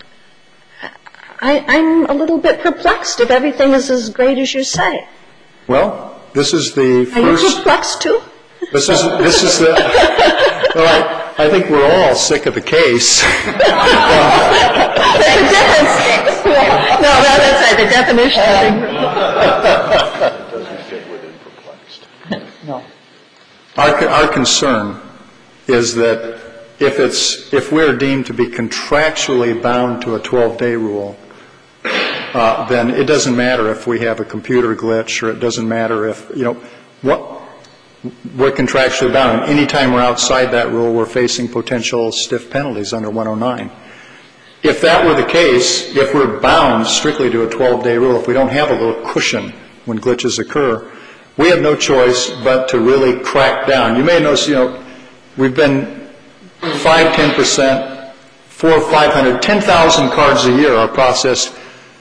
Speaker 6: I, I'm a little bit perplexed if everything is as great as you say.
Speaker 7: Well, this is the first...
Speaker 6: Are you perplexed too?
Speaker 7: This is, this is the... Well, I, I think we're all sick of the case.
Speaker 6: There's a difference. No, no, that's right, the definition.
Speaker 8: No.
Speaker 7: Our, our concern is that if it's, if we're deemed to be contractually bound to a twelve-day rule, uh, then it doesn't matter if we have a computer glitch, or it doesn't matter if, you know, what, we're contractually bound. And any time we're outside that rule, we're facing potential stiff penalties under one oh nine. If that were the case, if we're bound strictly to a twelve-day rule, if we don't have a little cushion when glitches occur, we have no choice but to really crack down. You may notice, you know, we've been five, ten percent, four, five hundred, ten thousand cards a year are processed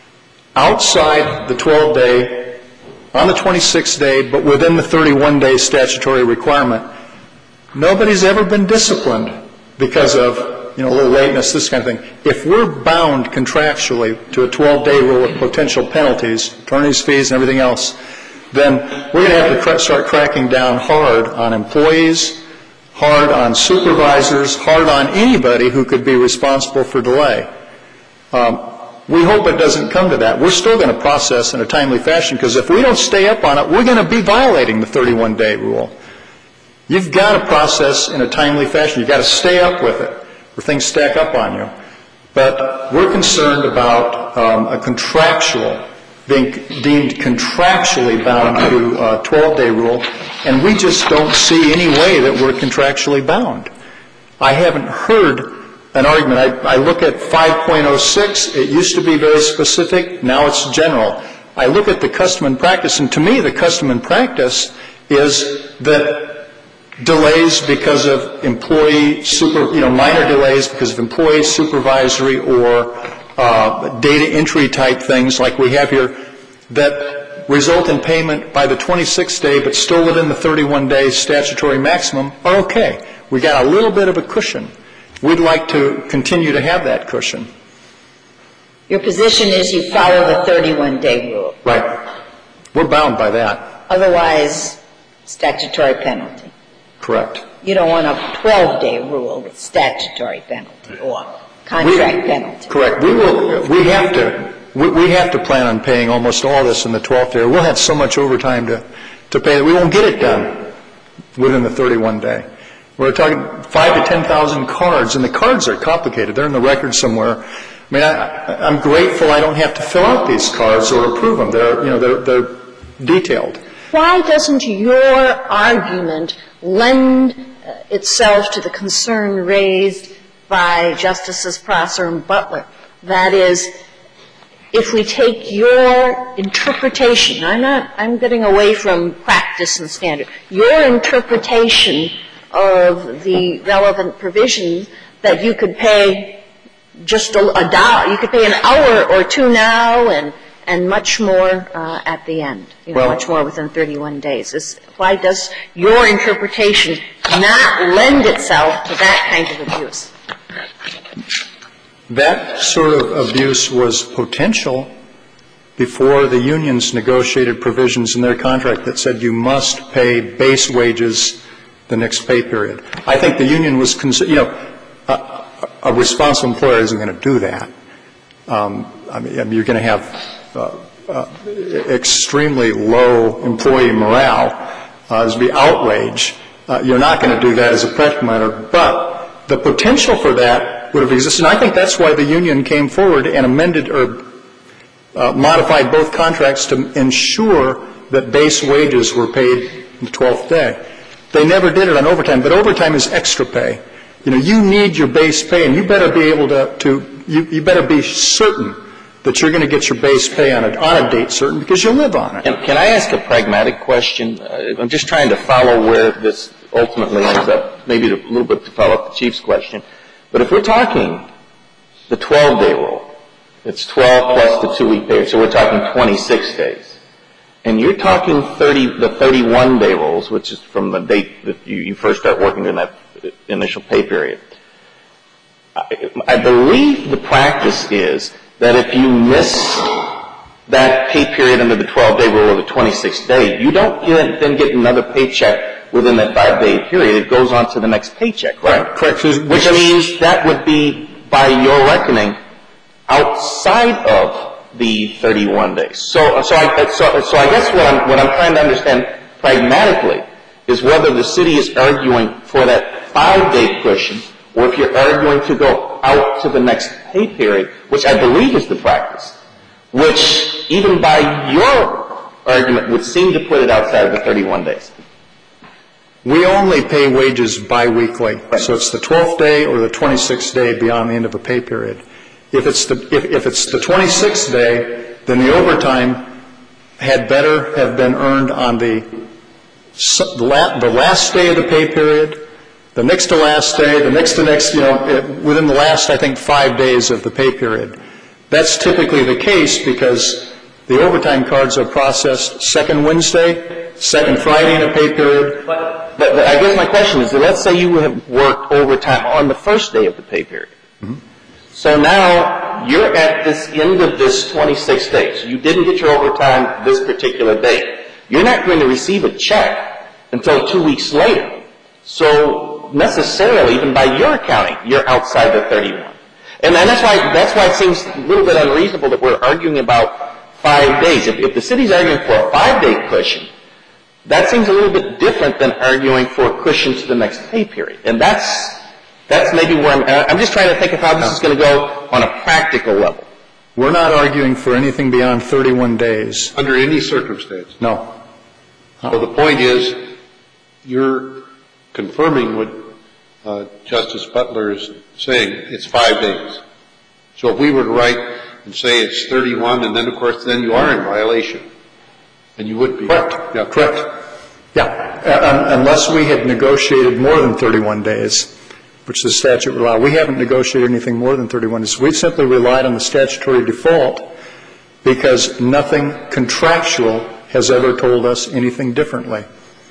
Speaker 7: outside the twelve-day, on the twenty-sixth day, but within the thirty-one day statutory requirement. Nobody's ever been disciplined because of, you know, a little lateness, this kind of thing. If we're bound contractually to a twelve-day rule with potential penalties, attorney's fees and everything else, then we're going to have to cr- start cracking down hard on employees, hard on supervisors, hard on anybody who could be responsible for delay. Um, we hope it doesn't come to that. We're still going to process in a timely fashion, because if we don't stay up on it, we're going to be violating the thirty-one day rule. You've got to process in a timely fashion. You've got to stay up with it, or things stack up on you. But we're concerned about um, a contractual, being deemed contractually bound to a twelve-day rule, and we just don't see any way that we're contractually bound. I haven't heard an argument. I, I look at five point oh six. It used to be very specific. Now it's general. I look at the custom and practice, and to me the custom and practice is that delays because of employee super, you know, minor delays because of employee supervisory or uh, data entry type things like we have here that result in payment by the twenty-sixth day but still within the thirty-one day statutory maximum are okay. We got a little bit of a cushion. We'd like to continue to have that cushion.
Speaker 1: Your position is you follow the thirty-one day rule.
Speaker 7: Right. We're bound by that.
Speaker 1: Otherwise, statutory penalty.
Speaker 7: Correct.
Speaker 1: You don't want a twelve day rule with statutory penalty or contract
Speaker 7: we,
Speaker 1: penalty.
Speaker 7: Correct. We will. We have to. We, we have to plan on paying almost all this in the twelfth day. We'll have so much overtime to to pay that we won't get it done within the thirty-one day. We're talking five to ten thousand cards, and the cards are complicated. They're in the record somewhere. I mean, I, I'm grateful I don't have to fill out these cards or approve them. They're, you know, they're, they're detailed.
Speaker 6: Why doesn't your argument lend uh, itself to the concern raised by Justices Prosser and Butler? That is, if we take your interpretation, I'm not, I'm getting away from practice and standard, your interpretation of the relevant provision that you could pay just a, a dollar, you could pay an hour or two now and and much more uh, at the end, you know,
Speaker 7: well,
Speaker 6: much more within thirty-one days. Is, why does your interpretation not lend itself to that kind of abuse?
Speaker 7: That sort of abuse was potential before the unions negotiated provisions in their contract that said you must pay base wages the next pay period. I think the union was, you know, a, a responsible employer isn't going to do that. um, I mean, I mean, you're going to have uh, uh, extremely low employee morale. Uh, there's going to be outrage. Uh, you're not going to do that as a practical matter. But the potential for that would have existed. And I think that's why the union came forward and amended or uh, modified both contracts to ensure that base wages were paid the twelfth day. They never did it on overtime, but overtime is extra pay. You know, you need your base pay, and you better be able to, to you, you better be certain that you're going to get your base pay on a, on a date certain because you live on it.
Speaker 5: And can I ask a pragmatic question? Uh, I'm just trying to follow where this ultimately ends up, maybe a little bit to follow up the Chief's question. But if we're talking the twelve-day rule, it's twelve plus the two-week period, so we're talking twenty-six days. And you're talking thirty, the thirty-one day rules, which is from the date that you, you first start working in that initial pay period. I, I believe the practice is that if you miss that pay period under the twelve-day rule or the twenty-sixth day, you don't get, then get another paycheck within that five-day period. It goes on to the next paycheck, right?
Speaker 7: Correct.
Speaker 5: Which means that would be, by your reckoning, outside of the thirty-one days. So, so I, so, so I guess what I'm, what I'm trying to understand pragmatically is whether the city is arguing for that five-day cushion, or if you're arguing to go out to the next pay period, which I believe is the practice, which even by your argument would seem to put it outside of the thirty-one days.
Speaker 7: We only pay wages biweekly, right. So it's the twelfth day or the twenty-sixth day beyond the end of a pay period. If it's the if, if it's the twenty-sixth day, then the overtime had better have been earned on the the last day of the pay period, the next to last day, the next to next, you know, within the last, I think, five days of the pay period. That's typically the case because the overtime cards are processed second Wednesday, second Friday in a pay period.
Speaker 5: But, but, but I guess my question is that let's say you have worked overtime on the first day of the pay period. Mm-hmm. So now you're at this end of this twenty-six days. You didn't get your overtime this particular day. You're not going to receive a check until two weeks later. So necessarily, even by your accounting, you're outside the thirty-one. And, and that's why that's why it seems a little bit unreasonable that we're arguing about five days. If, if the city's arguing for a five-day cushion, that seems a little bit different than arguing for a cushion to the next pay period. And that's That's maybe where I'm, I'm just trying to think of how this is going to go on a practical level.
Speaker 7: We're not arguing for anything beyond thirty-one days.
Speaker 3: Under any circumstance?
Speaker 7: No.
Speaker 3: Uh-uh. So the point is, you're confirming what uh, Justice Butler is saying. It's five days. So if we were to write and say it's thirty-one, and then, of course, then you are in violation. And you would be.
Speaker 7: Correct.
Speaker 3: Yeah.
Speaker 7: Correct. Yeah. Uh, unless we had negotiated more than thirty-one days. Which the statute would allow. We haven't negotiated anything more than thirty-one days. We've simply relied on the statutory default because nothing contractual has ever told us anything differently.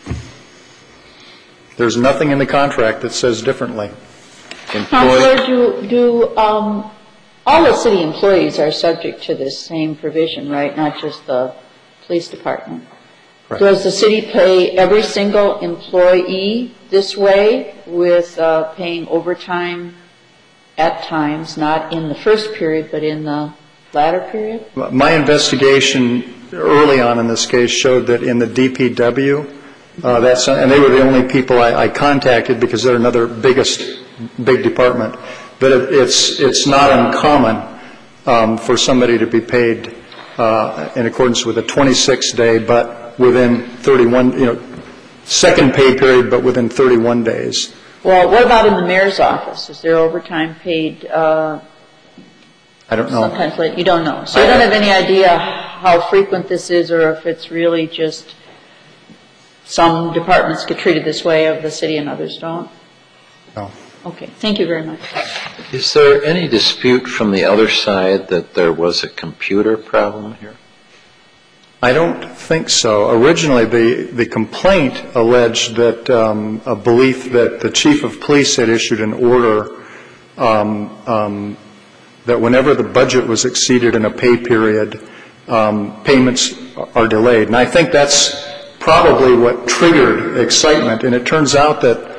Speaker 7: There's nothing in the contract that says differently.
Speaker 8: Counselor, do, do um, all the city employees are subject to this same provision, right? Not just the police department. Right. Does the city pay every single employee this way with uh, paying overtime at times, not in the first period, but in the latter period?
Speaker 7: My investigation early on in this case showed that in the D P W, uh, that's, and they were the only people I, I contacted because they're another biggest, big department, that it, it's, it's not uncommon um, for somebody to be paid uh, in accordance with a twenty-six day, but within thirty-one, you know, second pay period, but within thirty-one days.
Speaker 8: Well, what about in the mayor's office? Is there overtime paid? Uh,
Speaker 7: I don't know.
Speaker 8: Sometimes late. You don't know. So you don't have any idea how frequent this is, or if it's really just some departments get treated this way of the city and others don't?
Speaker 7: No.
Speaker 8: Okay. Thank you very much.
Speaker 4: Is there any dispute from the other side that there was a computer problem here?
Speaker 7: I don't think so. Originally, the, the complaint alleged that um, a belief that the chief of police had issued an order um, um, that whenever the budget was exceeded in a pay period, um, payments are delayed. And I think that's probably what triggered excitement. And it turns out that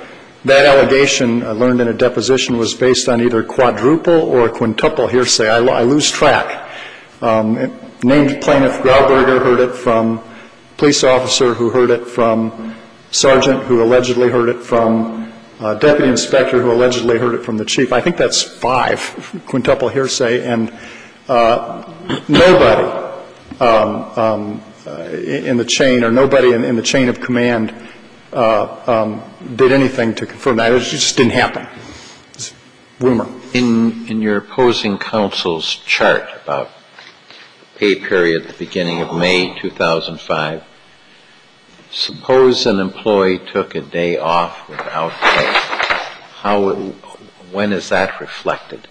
Speaker 7: that allegation, I learned in a deposition, was based on either quadruple or quintuple hearsay. I, I lose track. Um, named plaintiff Grauberger heard it from police officer who heard it from sergeant who allegedly heard it from uh, deputy inspector who allegedly heard it from the chief. I think that's five quintuple hearsay, and uh, nobody um, um, uh, in the chain or nobody in, in the chain of command Uh, um, did anything to confirm that. It just didn't happen. It's rumor.
Speaker 4: In, in your opposing counsel's chart about pay period at the beginning of May two thousand five, suppose an employee took a day off without pay. How, when is that reflected?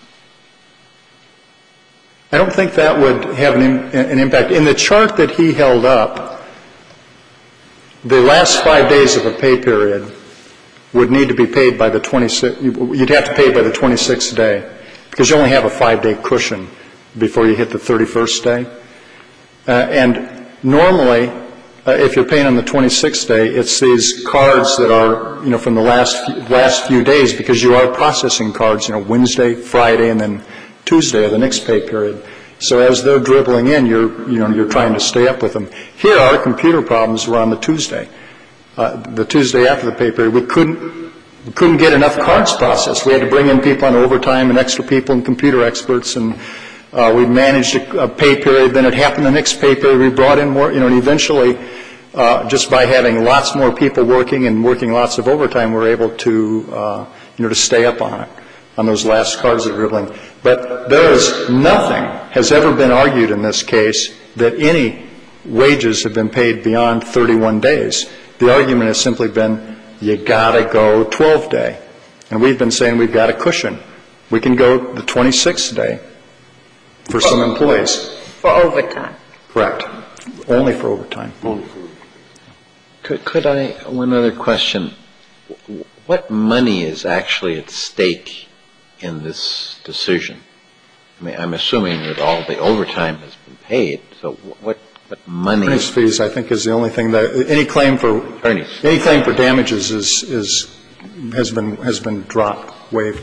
Speaker 7: I don't think that would have an, an impact. In the chart that he held up, the last five days of a pay period would need to be paid by the twenty-sixth, you'd have to pay by the twenty-sixth day, because you only have a five-day cushion before you hit the thirty-first day. Uh, and normally, uh, if you're paying on the twenty-sixth day, it's these cards that are, you know, from the last few, last few days, because you are processing cards, you know, Wednesday, Friday, and then Tuesday of the next pay period. So as they're dribbling in, you're, you know, you're trying to stay up with them. Here, our computer problems were on the Tuesday. Uh, the Tuesday after the pay period, we couldn't, we couldn't get enough cards processed. We had to bring in people on overtime and extra people and computer experts, and uh, we managed a, a pay period. Then it happened the next pay period. We brought in more, you know, and eventually, uh, just by having lots more people working and working lots of overtime, we're able to, uh, you know, to stay up on it, on those last cards that are dribbling. But there is nothing has ever been argued in this case that any wages have been paid beyond thirty-one days. The argument has simply been, you got to go twelve day. And we've been saying we've got a cushion. We can go the twenty-sixth day for some employees.
Speaker 1: For overtime.
Speaker 7: Correct. Only for overtime.
Speaker 4: Could, could I, one other question. What money is actually at stake in this decision? I mean, I'm assuming that all the overtime has been paid, so what, what money?
Speaker 7: Attorney's fees, I think, is the only thing that, any claim for,
Speaker 4: Attorneys.
Speaker 7: any claim for damages is, is, has been, has been dropped, waived.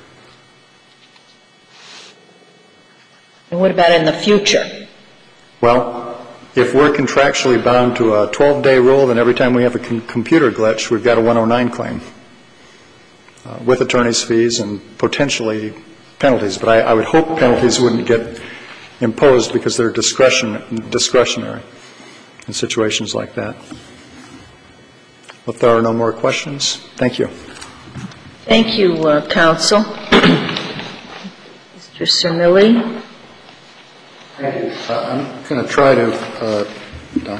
Speaker 1: And what about in the future?
Speaker 7: Well, if we're contractually bound to a twelve-day rule, then every time we have a com- computer glitch, we've got a one oh nine claim uh, with attorney's fees and potentially penalties. But I, I would hope penalties wouldn't get imposed because they're discretion, discretionary in situations like that. If there are no more questions, thank you.
Speaker 1: Thank you, uh, counsel. Mister Cermilli.
Speaker 2: Thank you. Uh, I'm going to try to uh, Don,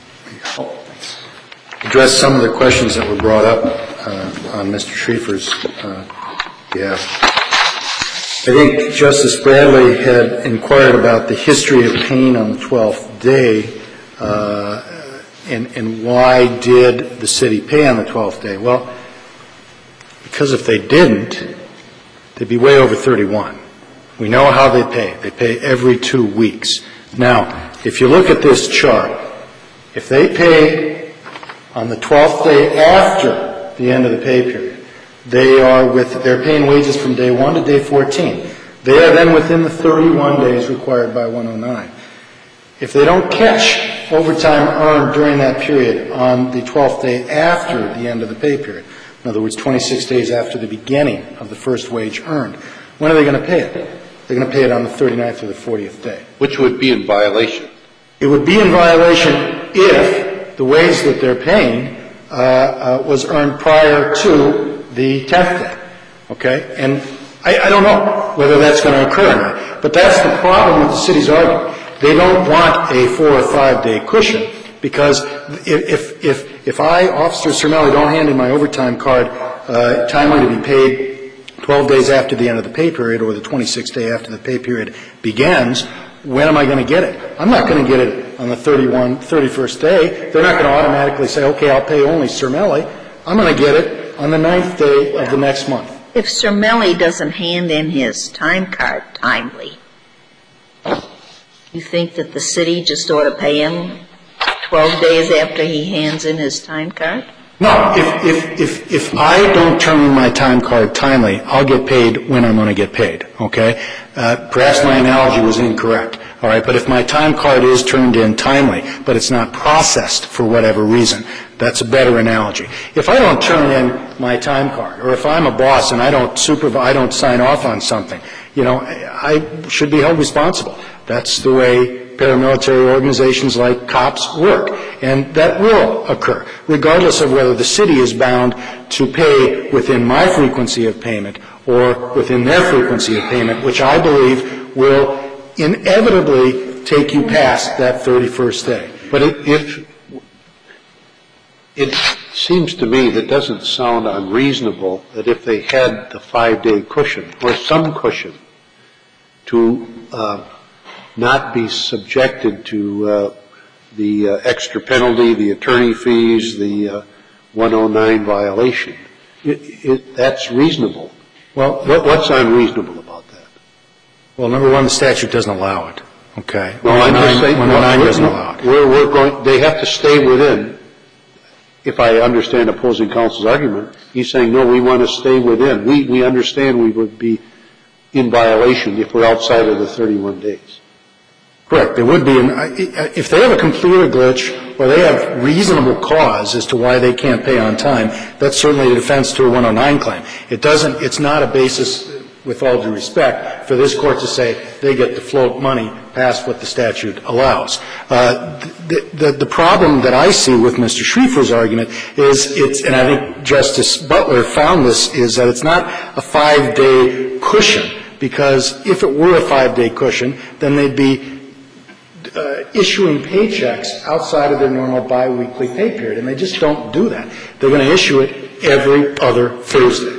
Speaker 2: address some of the questions that were brought up uh, on Mister Schrieffer's uh, behalf. I think Justice Bradley had inquired about the history of pain on the twelfth day uh, and, and why did the city pay on the twelfth day? Well, because if they didn't, they'd be way over thirty-one. We know how they pay. They pay every two weeks. Now, if you look at this chart, if they pay on the twelfth day after the end of the pay period, they are with, they're paying wages from day one to day fourteen. They are then within the thirty-one days required by one oh nine. If they don't catch overtime earned during that period on the twelfth day after the end of the pay period, in other words, twenty-six days after the beginning of the first wage earned, when are they going to pay it? They're going to pay it on the thirty-ninth or the fortieth day.
Speaker 3: Which would be in violation.
Speaker 2: It would be in violation if the wage that they're paying uh, uh, was earned prior to the tenth day. Okay? And I, I don't know whether that's going to occur or not. But that's the problem with the city's argument. They don't want a four or five day cushion because if, if, if I, Officer Cermilli, don't hand in my overtime card uh, timely to be paid twelve days after the end of the pay period or the twenty-sixth day after the pay period begins, when am I going to get it? I'm not going to get it on the thirty-first, thirty-first day. They're not going to automatically say, okay, I'll pay only Cermilli. I'm going to get it on the ninth day of the next month.
Speaker 1: If Cermilli doesn't hand in his time card timely, you think that the city just ought to pay him twelve days after he hands in his time card?
Speaker 2: No. If, if, if, if I don't turn in my time card timely, I'll get paid when I'm going to get paid, okay? Uh, perhaps my analogy was incorrect, all right? But if my time card is turned in timely, but it's not processed for whatever reason, that's a better analogy. If I don't turn in my time card, or if I'm a boss and I don't supervise, I don't sign off on something, you know, I should be held responsible. That's the way paramilitary organizations like COPS work. And that will occur, regardless of whether the city is bound to pay within my frequency of payment or within their frequency of payment, which I believe will inevitably take you past that thirty-first day.
Speaker 3: But it, if it seems to me that doesn't sound unreasonable that if they had the five-day cushion or some cushion to uh, not be subjected to uh, the uh, extra penalty, the attorney fees, the uh, one oh nine violation, it, it, that's reasonable. Well, what, what's unreasonable about that?
Speaker 2: Well, number one, the statute doesn't allow it. Okay.
Speaker 3: No, I'm just saying
Speaker 2: one oh nine doesn't allow it.
Speaker 3: We're, we're going. They have to stay within. If I understand opposing counsel's argument, he's saying no. We want to stay within. We we understand we would be in violation if we're outside of the thirty-one days.
Speaker 2: Correct. There would be, an, if they have a computer glitch or they have reasonable cause as to why they can't pay on time, that's certainly a defense to a one oh nine claim. It doesn't, it's not a basis, with all due respect, for this court to say they get to float money past what the statute allows. Uh, the, the, the problem that I see with Mister Schrieffer's argument is it's, and I think Justice Butler found this, is that it's not a five-day cushion, because if it were a five-day cushion, then they'd be Uh, issuing paychecks outside of their normal biweekly pay period, and they just don't do that. They're going to issue it every other Thursday.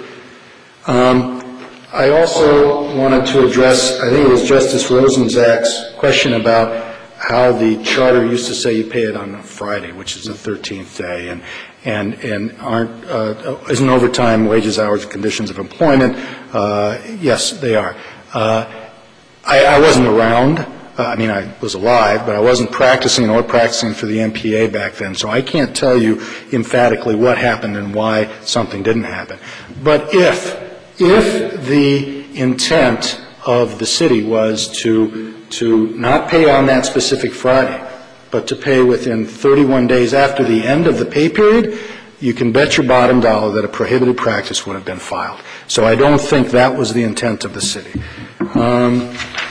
Speaker 2: Um, I also wanted to address, I think it was Justice Rosenzak's question about how the charter used to say you pay it on a Friday, which is the thirteenth day, and and and aren't uh, isn't overtime, wages, hours, conditions of employment. Uh, yes, they are. Uh, I, I wasn't around. Uh, I mean, I was alive, but I wasn't practicing or practicing for the M P A back then, so I can't tell you emphatically what happened and why something didn't happen. But if, if the intent of the city was to, to not pay on that specific Friday, but to pay within thirty-one days after the end of the pay period, you can bet your bottom dollar that a prohibited practice would have been filed. So I don't think that was the intent of the city. Um,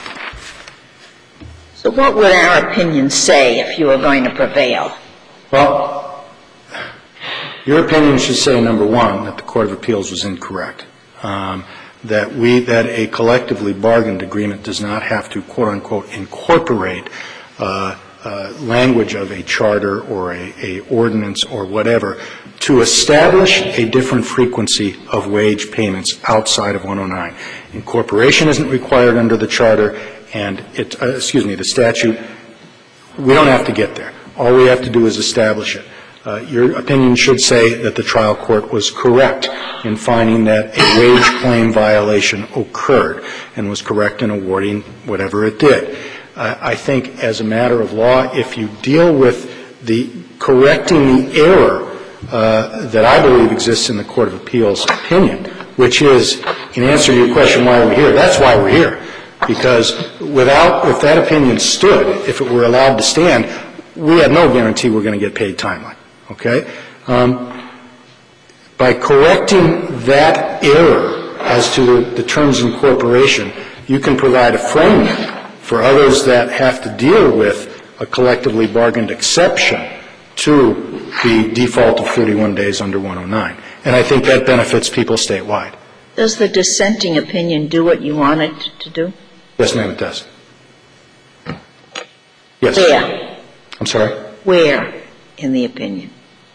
Speaker 1: So what would our opinion say if you were going to prevail?
Speaker 2: Well, your opinion should say, number one, that the Court of Appeals was incorrect, um, that we, that a collectively bargained agreement does not have to, quote unquote, incorporate uh, uh, language of a charter or a, a ordinance or whatever to establish a different frequency of wage payments outside of one oh nine. Incorporation isn't required under the charter. And it, uh, excuse me, the statute, we don't have to get there. All we have to do is establish it. Uh, your opinion should say that the trial court was correct in finding that a wage claim violation occurred and was correct in awarding whatever it did. Uh, I think as a matter of law, if you deal with the correcting the error uh, that I believe exists in the Court of Appeals opinion, which is, in answer to your question, why are we here, that's why we're here. Because without, if that opinion stood, if it were allowed to stand, we had no guarantee we're going to get paid timely. Okay? Um, by correcting that error as to the, the terms of incorporation, you can provide a framework for others that have to deal with a collectively bargained exception to the default of thirty-one days under one oh nine. And I think that benefits people statewide.
Speaker 1: Does the dissenting opinion do what you want it to do?
Speaker 2: Yes, ma'am, it does. Yes.
Speaker 1: Where?
Speaker 2: I'm sorry?
Speaker 1: Where in the opinion?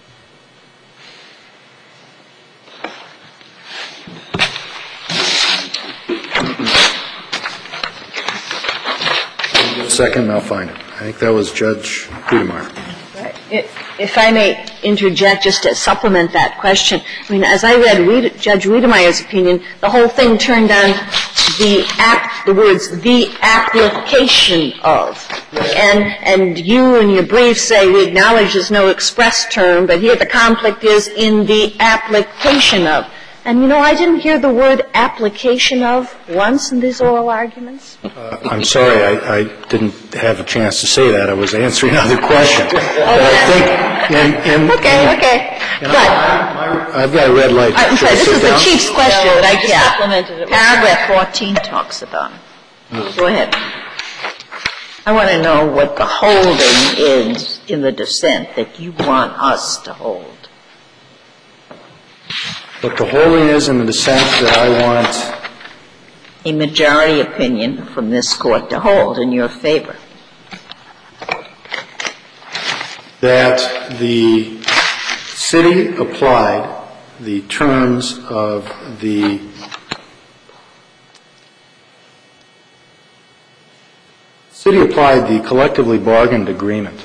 Speaker 2: A second, and I'll find it. I think that was Judge Wiedemeyer.
Speaker 6: If I may interject just to supplement that question, I mean, as I read Judge Wiedemeyer's opinion, the whole thing turned on the app, the words, the application of. And, and you in your brief say we acknowledge there's no express term, but here the conflict is in the application of. And, you know, I didn't hear the word application of once in these oral arguments.
Speaker 2: Uh, I'm sorry, I, I didn't have a chance to say that. I was answering another question. But I think in, in,
Speaker 6: okay,
Speaker 2: in,
Speaker 6: okay.
Speaker 2: in
Speaker 6: But
Speaker 2: I, I've got a red light.
Speaker 6: I'm sorry, this is the Chief's question, but I just
Speaker 1: Yeah.
Speaker 6: supplemented it.
Speaker 1: Paragraph fourteen talks about it. Go ahead. I want to know what the holding is in the dissent that you want us to hold.
Speaker 2: What the holding is in the dissent that I want
Speaker 1: A majority opinion from this court to hold in your favor.
Speaker 2: that the city applied the terms of the city applied the collectively bargained agreement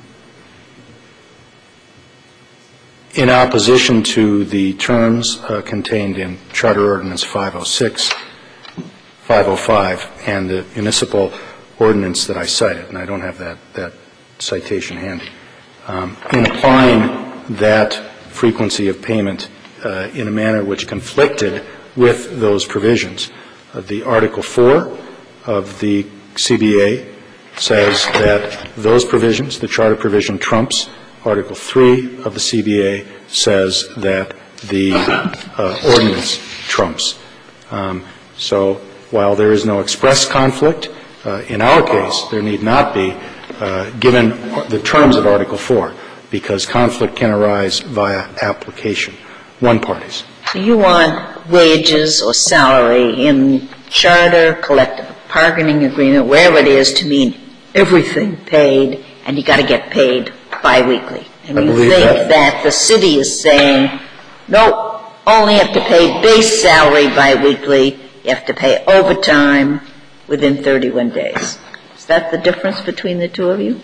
Speaker 2: in opposition to the terms uh, contained in Charter Ordinance five oh six, five oh five, and the municipal ordinance that I cited, and I don't have that, that citation handy. Um, in applying that frequency of payment uh, in a manner which conflicted with those provisions. Uh, the Article four of the C B A says that those provisions, the charter provision trumps. Article three of the C B A says that the uh, ordinance trumps. Um, so while there is no express conflict, uh, in our case, there need not be, uh, given the terms of Article four, because conflict can arise via application. One parties.
Speaker 1: So you want wages or salary in charter, collective bargaining agreement, wherever it is, to mean everything paid, and you got to get paid biweekly. And
Speaker 2: I
Speaker 1: you
Speaker 2: believe
Speaker 1: think
Speaker 2: that.
Speaker 1: that the city is saying, no, only have to pay base salary biweekly, you have to pay overtime within thirty-one days. Is that the difference between the two of you?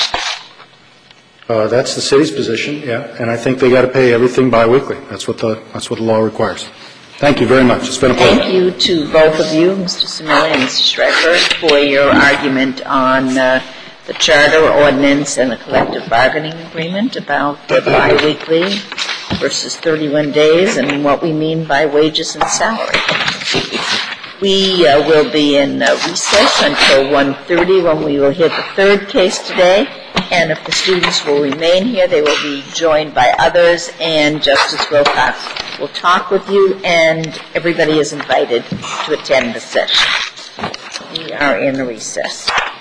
Speaker 2: Uh, that's the city's position, yeah, and I think they got to pay everything biweekly. That's what the that's what the law requires. Thank you very much. It's been a pleasure.
Speaker 1: Thank you to both of you, Mister Similli and Mister Streicher, for your argument on uh, the charter ordinance and the collective bargaining agreement about uh, biweekly versus thirty-one days and what we mean by wages and salary. We uh, will be in uh, recess until one thirty when we will hear the third case today. And if the students will remain here, they will be joined by others, and Justice Wilcox will talk with you, and everybody is invited to attend the session. We are in recess.